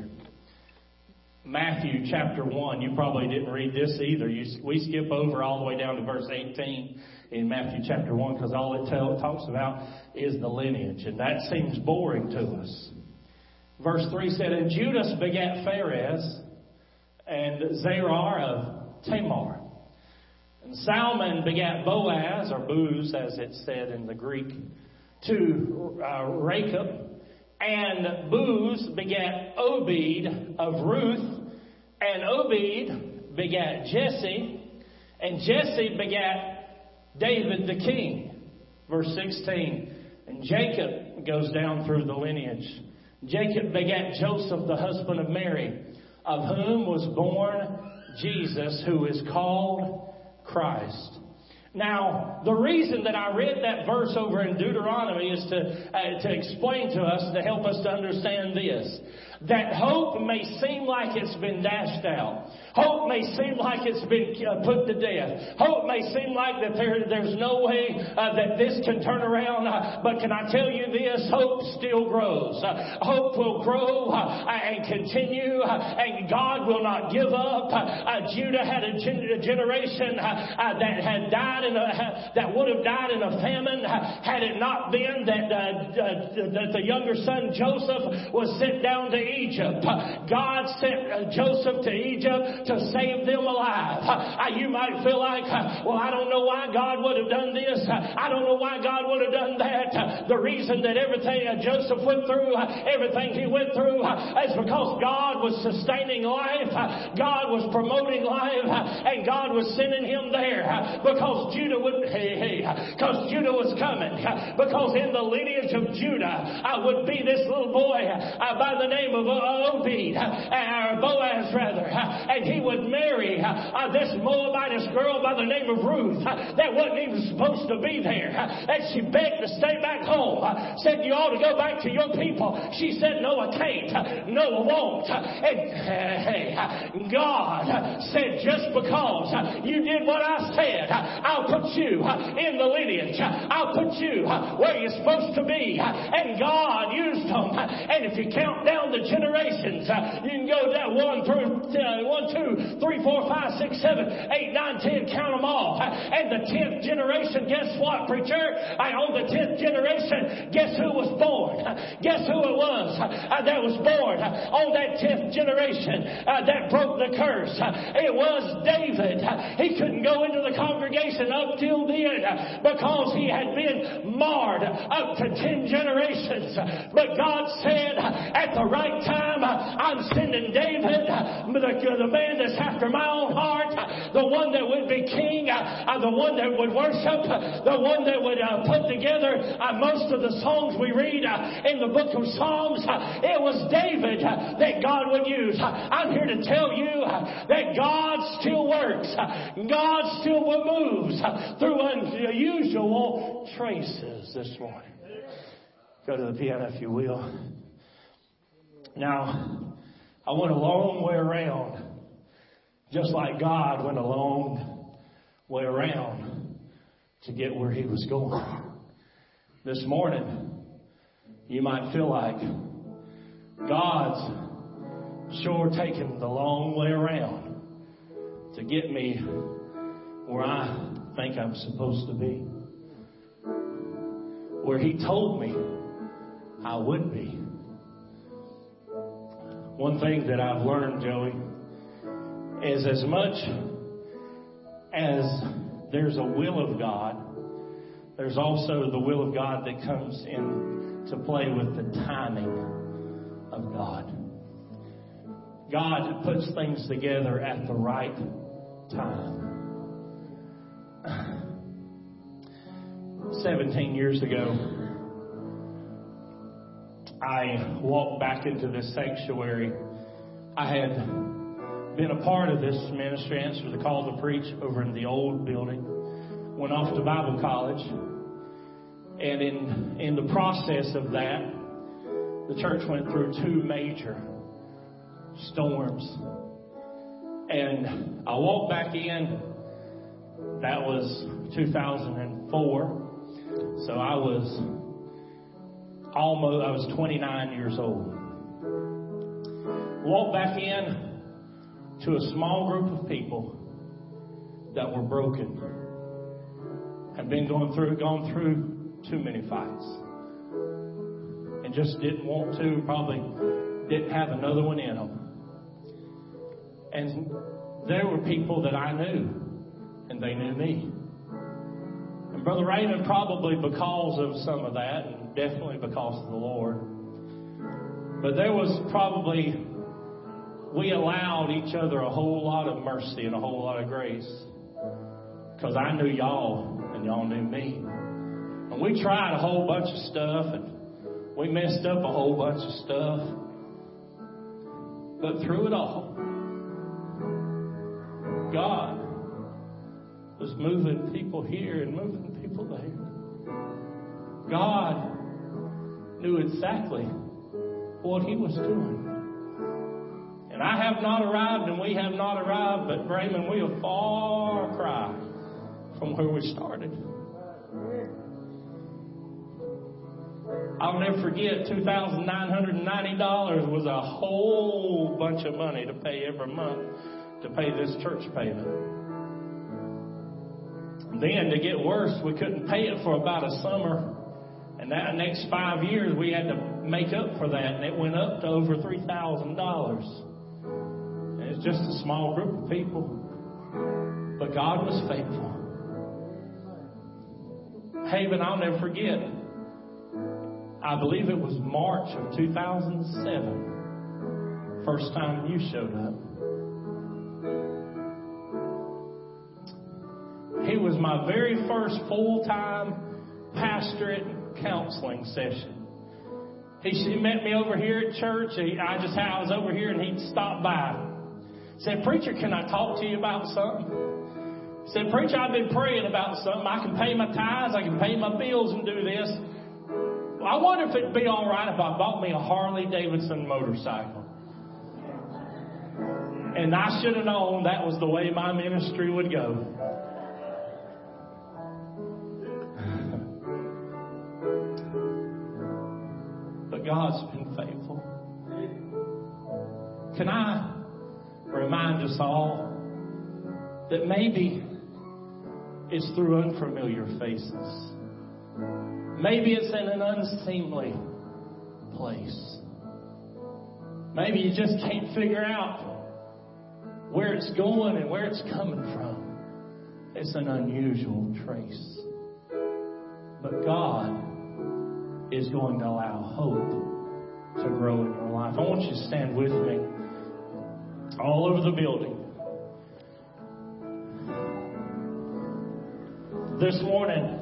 Matthew chapter 1. You probably didn't read this either. We skip over all the way down to verse 18 in Matthew chapter 1 because all it talks about is the lineage. And that seems boring to us. Verse 3 said, and Judas begat Pharez and Zerah of Tamar. And Salmon begat Boaz, or Booz, as it said in the Greek, to Rachab. And Booz begat Obed of Ruth. And Obed begat Jesse. And Jesse begat David the king. Verse 16. And Jacob goes down through the lineage. Jacob begat Joseph, the husband of Mary, of whom was born Jesus, who is called Christ. Now, the reason that I read that verse over in Deuteronomy is to explain to us, to help us to understand this. That hope may seem like it's been dashed out. Hope may seem like it's been put to death. Hope may seem like that there's no way that this can turn around. But can I tell you this? Hope still grows. Hope will grow and continue. And God will not give up. Judah had a generation that had died that would have died in a famine had it not been that the younger son Joseph was sent down to Egypt. God sent Joseph to Egypt to save them alive. You might feel like, well, I don't know why God would have done this. I don't know why God would have done that. The reason that everything Joseph went through, everything he went through, is because God was sustaining life. God was promoting life, and God was sending him there because Judah was coming. Because in the lineage of Judah would be this little boy by the name of Obed, or Boaz rather, and he would marry this Moabitess girl by the name of Ruth that wasn't even supposed to be there. And she begged to stay back home. Said, you ought to go back to your people. She said, no, I can't. No, I won't. And God said, just because you did what I said, I'll put you in the lineage. I'll put you where you're supposed to be. And God used them. And if you count down down the generations. You can go down 1, 2, 3, 4, 5, 6, 7, 8, 9, 10. Count them all. And the 10th generation, guess what, preacher? On the 10th generation, guess who was born? Guess who it was that was born on that 10th generation that broke the curse? It was David. He couldn't go into the congregation up till then because he had been marred up to 10 generations. But God said, at the right time, I'm sending David, the man that's after my own heart, the one that would be king, the one that would worship, the one that would put together most of the songs we read in the book of Psalms. It was David that God would use. I'm here to tell you that God still works. God still moves through unusual traces this morning. Go to the piano if you will. Now, I went a long way around, just like God went a long way around to get where He was going. This morning, you might feel like God's sure taken the long way around to get me where I think I'm supposed to be, where He told me I would be. One thing that I've learned, Joey, is as much as there's a will of God, there's also the will of God that comes into play with the timing of God. God puts things together at the right time. 17 years ago, I walked back into this sanctuary. I had been a part of this ministry, answered the call to preach over in the old building, went off to Bible college, and in the process of that, the church went through 2 major storms. And I walked back in, that was 2004, so I was 29 years old. Walked back in to a small group of people that were broken, had been gone through too many fights, and just didn't want to, probably didn't have another one in them. And there were people that I knew, and they knew me. And Brother Raymond, probably because of some of that, and definitely because of the Lord, but there was probably, we allowed each other a whole lot of mercy and a whole lot of grace, because I knew y'all and y'all knew me. And we tried a whole bunch of stuff, and we messed up a whole bunch of stuff. But through it all, God was moving people here and moving people there. God knew exactly what He was doing. And I have not arrived, and we have not arrived, but Raymond, we are far cry from where we started. I'll never forget, $2,990 was a whole bunch of money to pay every month to pay this church payment. Then, to get worse, we couldn't pay it for about a summer. And that next 5 years, we had to make up for that. And it went up to over $3,000. And it's just a small group of people. But God was faithful. Haven, I'll never forget. I believe it was March of 2007. First time you showed up. He was my very first full-time pastorate counseling session. He met me over here at church. I was over here, and he'd stop by. Said, "Preacher, can I talk to you about something?" Said, "Preacher, I've been praying about something. I can pay my tithes, I can pay my bills and do this. I wonder if it'd be all right if I bought me a Harley Davidson motorcycle." And I should have known that was the way my ministry would go. But God's been faithful. Can I remind us all that maybe it's through unfamiliar faces. Maybe it's in an unseemly place. Maybe you just can't figure out where it's going and where it's coming from. It's an unusual trace. But God is going to allow hope to grow in your life. I want you to stand with me all over the building. This morning,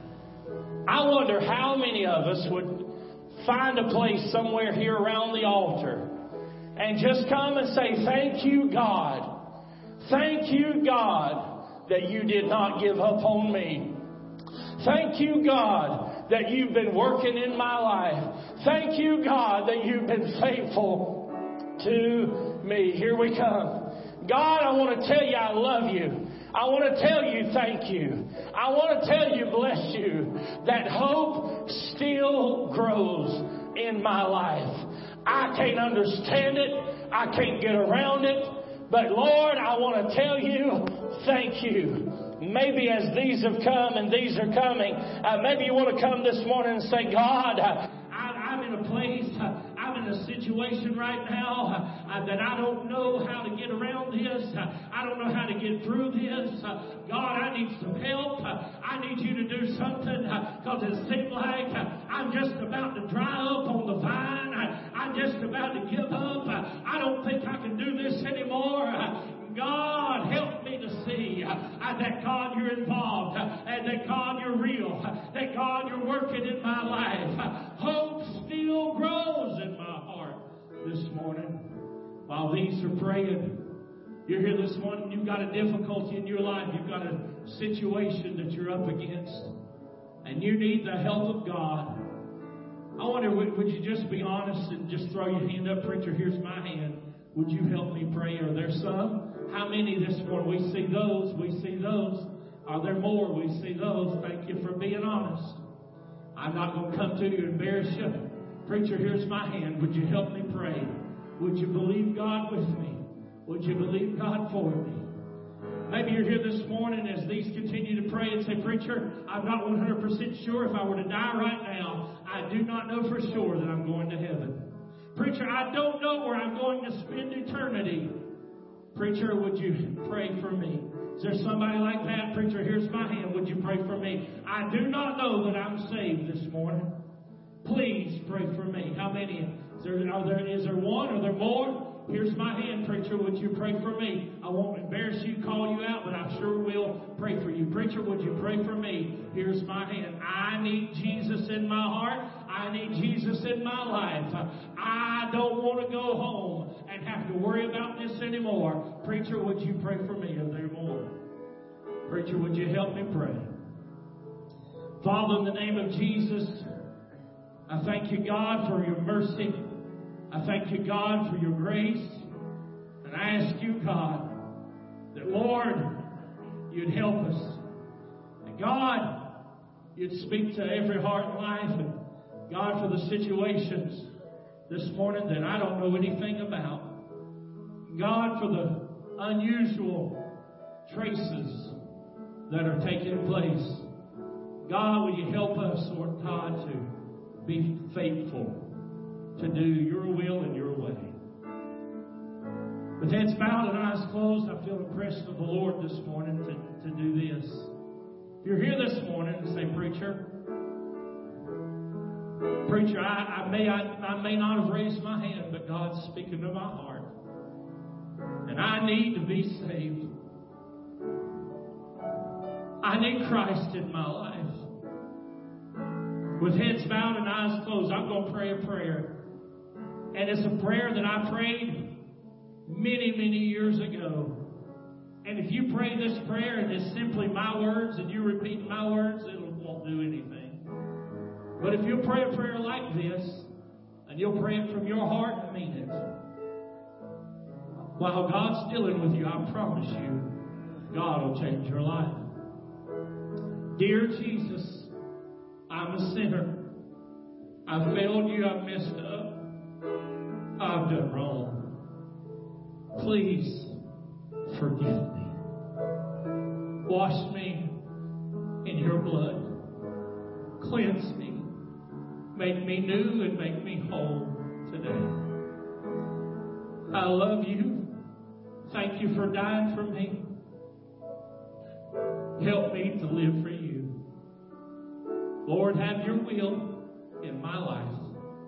I wonder how many of us would find a place somewhere here around the altar and just come and say, thank you, God. Thank you, God, that you did not give up on me. Thank you, God, that you've been working in my life. Thank you, God, that you've been faithful to me. Here we come. God, I want to tell you I love you. I want to tell you thank you. I want to tell you bless you. That hope still grows in my life. I can't understand it. I can't get around it. But Lord, I want to tell you thank you. Maybe as these have come and these are coming, maybe you want to come this morning and say, God, I'm in a place, I'm in a situation right now that I don't know how to get around this. I don't know how to get through this. God, I need some help. I need you to do something because it seems like I'm just about to dry up on the vine. I'm just about to give up. I don't think I can do this anymore. God, help me to see that God, you're involved, and that God, you're real, that God, you're working in my life. Hope still grows in my heart this morning. While these are praying, you're here this morning, you've got a difficulty in your life, you've got a situation that you're up against, and you need the help of God. I wonder, would you just be honest and just throw your hand up? Preacher, here's my hand. Would you help me pray? Are there some? How many this morning? We see those. We see those. Are there more? We see those. Thank you for being honest. I'm not going to come to you and embarrass you. Preacher, here's my hand. Would you help me pray? Would you believe God with me? Would you believe God for me? Maybe you're here this morning as these continue to pray and say, Preacher, I'm not 100% sure if I were to die right now. I do not know for sure that I'm going to heaven. Preacher, I don't know where I'm going to spend eternity. Preacher, would you pray for me? Is there somebody like that? Preacher, here's my hand. Would you pray for me? I do not know that I'm saved this morning. Please pray for me. How many? Is there one? Are there more? Here's my hand, preacher. Would you pray for me? I won't embarrass you, call you out, but I sure will pray for you. Preacher, would you pray for me? Here's my hand. I need Jesus in my heart. I need Jesus in my life. I don't want to go home and have to worry about this anymore. Preacher, would you pray for me? Are there more? Preacher, would you help me pray? Father, in the name of Jesus, I thank you, God, for your mercy. I thank you, God, for your grace. And I ask you, God, that, Lord, you'd help us. And God, you'd speak to every heart and life. And God, for the situations this morning that I don't know anything about. God, for the unusual traces that are taking place. God, will you help us, Lord God, to be faithful to do your will and your way. With heads bowed and eyes closed, I feel impressed of the Lord this morning to do this. If you're here this morning and say, Preacher, I may not have raised my hand, but God's speaking to my heart. And I need to be saved. I need Christ in my life. With heads bowed and eyes closed, I'm going to pray a prayer. And it's a prayer that I prayed many, many years ago. And if you pray this prayer and it's simply my words and you repeat my words, it won't do anything. But if you pray a prayer like this, and you'll pray it from your heart and mean it, while God's dealing with you, I promise you, God will change your life. Dear Jesus, I'm a sinner. I've failed you. I've messed up. I've done wrong. Please forgive me. Wash me in your blood. Cleanse me. Make me new and make me whole today. I love you. Thank you for dying for me. Help me to live for you. Lord, have your will in my life.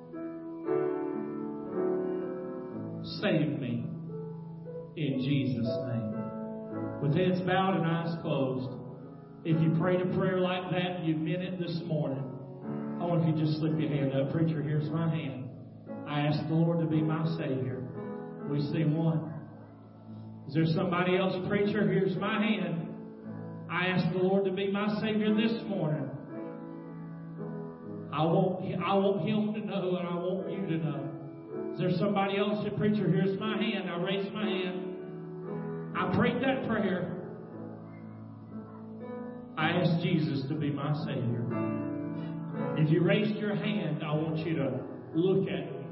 Save me in Jesus' name. With heads bowed and eyes closed, if you prayed a prayer like that and you meant it this morning, I want if you just slip your hand up. Preacher, here's my hand. I ask the Lord to be my Savior. We see one. Is there somebody else? Preacher, here's my hand. I ask the Lord to be my Savior this morning. I want Him to know, and I want you to know. Is there somebody else? Preacher, here's my hand. I raised my hand. I prayed that prayer. I asked Jesus to be my Savior. If you raised your hand, I want you to look at me.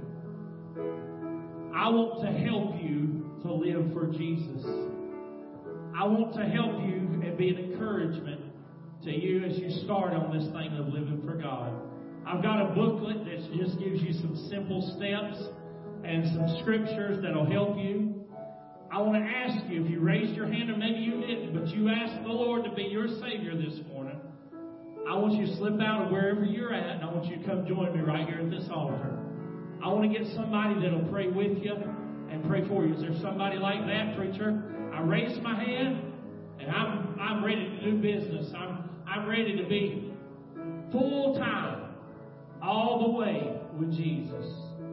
I want to help you to live for Jesus. I want to help you and be an encouragement to you as you start on this thing of living for God. I've got a booklet that just gives you some simple steps and some scriptures that'll help you. I want to ask you, if you raised your hand, or maybe you didn't, but you asked the Lord to be your Savior this morning, I want you to slip out of wherever you're at, and I want you to come join me right here at this altar. I want to get somebody that'll pray with you and pray for you. Is there somebody like that, preacher? I raised my hand, and I'm ready to do business. I'm ready to be full time, all the way with Jesus.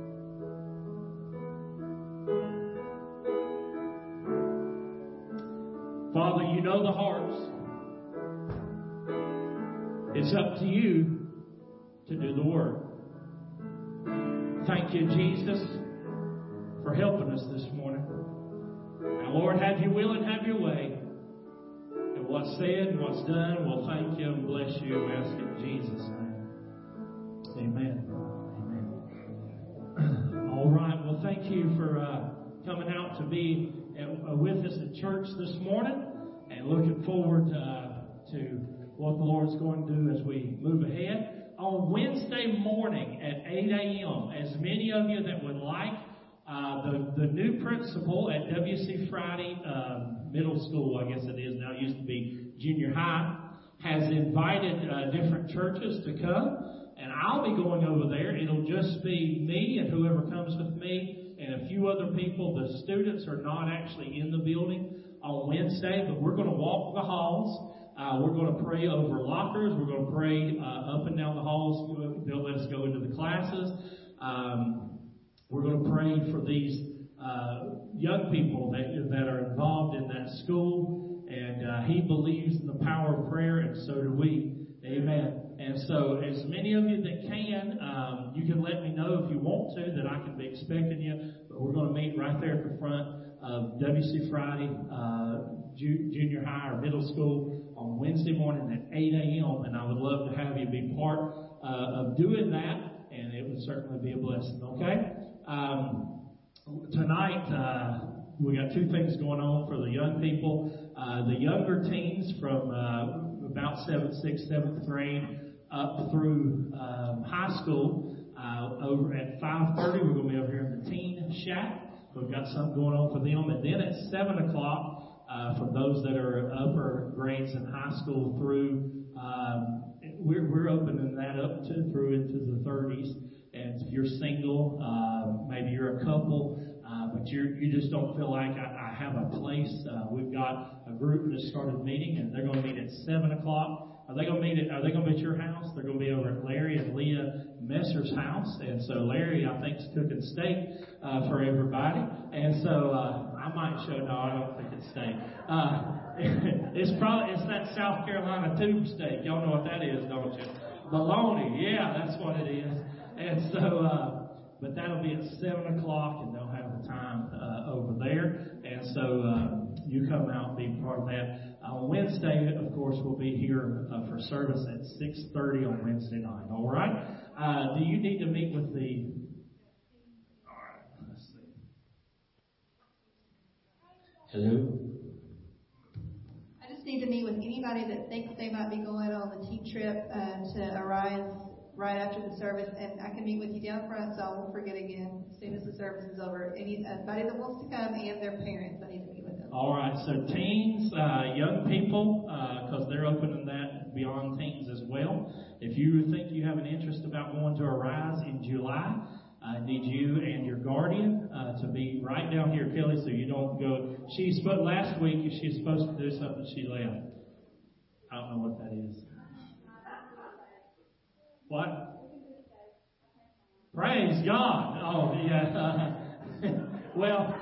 Father, you know the hearts. It's up to you to do the work. Thank you, Jesus, for helping us this morning. Now, Lord, have your will and have your way. And what's said and what's done, we'll thank you and bless you. We ask it in Jesus' name. Amen. Amen. All right. Well, thank you for coming out to be with us at church this morning, and looking forward to what the Lord's going to do as we move ahead. On Wednesday morning at 8 a.m., as many of you that would like, the new principal at W.C. Friday Middle School, I guess it is now, it used to be junior high, has invited different churches to come, and I'll be going over there. It'll just be me and whoever comes with me and a few other people. The students are not actually in the building on Wednesday, but we're going to walk the halls. We're going to pray over lockers. We're going to pray up and down the halls. They'll let us go into the classes. We're going to pray for these young people that are involved in that school. And he believes in the power of prayer, and so do we. Amen. And so as many of you that can, you can let me know if you want to, that I can be expecting you. But we're going to meet right there at the front of W.C. Friday Junior High or Middle School on Wednesday morning at 8 a.m. And I would love to have you be part of doing that, and it would certainly be a blessing, okay? Tonight, we got two things going on for the young people. The younger teens from about 7th, 6th, 7th grade up through high school, over at 5:30, we're going to be over here in the Teen Shack. We've got something going on for them. And then at 7 o'clock, for those that are upper grades in high school through, we're opening that up through into the 30s. And if you're single, maybe you're a couple, but you just don't feel like I have a place. We've got a group that started meeting, and they're going to meet at 7 o'clock. Are they going to be at your house? They're going to be over at Larry and Leah Messer's house. And so Larry, I think, is cooking steak for everybody. And so I might show. No, I don't think it's steak. It's that South Carolina tube steak. Y'all know what that is, don't you? Bologna. Yeah, that's what it is. And so, but that'll be at 7 o'clock, and they'll have the time over there. And so you come out and be part of that. On Wednesday, of course, we'll be here for service at 6:30 on Wednesday night. All right? Do you need to meet with the... All right. Hello? I just need to meet with anybody that thinks they might be going on the tea trip to Arise right after the service, and I can meet with you down front, so I won't forget again as soon as the service is over. Anybody that wants to come and their parents, I need to meet with them. All right, so teens, young people, because they're opening that beyond teens as well. If you think you have an interest about going to Arise in July, I need you and your guardian to be right down here, Kelly, so you don't go. Last week she was supposed to do something, she left. I don't know what that is. What? Praise God. Oh, yeah. Well,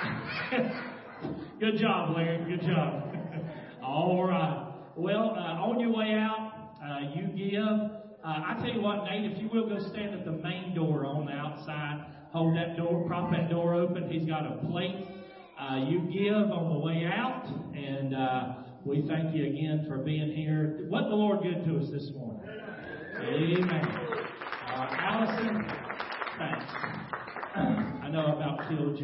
good job, Larry. Good job. All right. Well, on your way out, you give. I tell you what, Nate, if you will go stand at the main door on the outside, hold that door, prop that door open. He's got a plate. You give on the way out, and we thank you again for being here. What the Lord good to us this morning? Amen. Allison, thanks. I know I about killed you.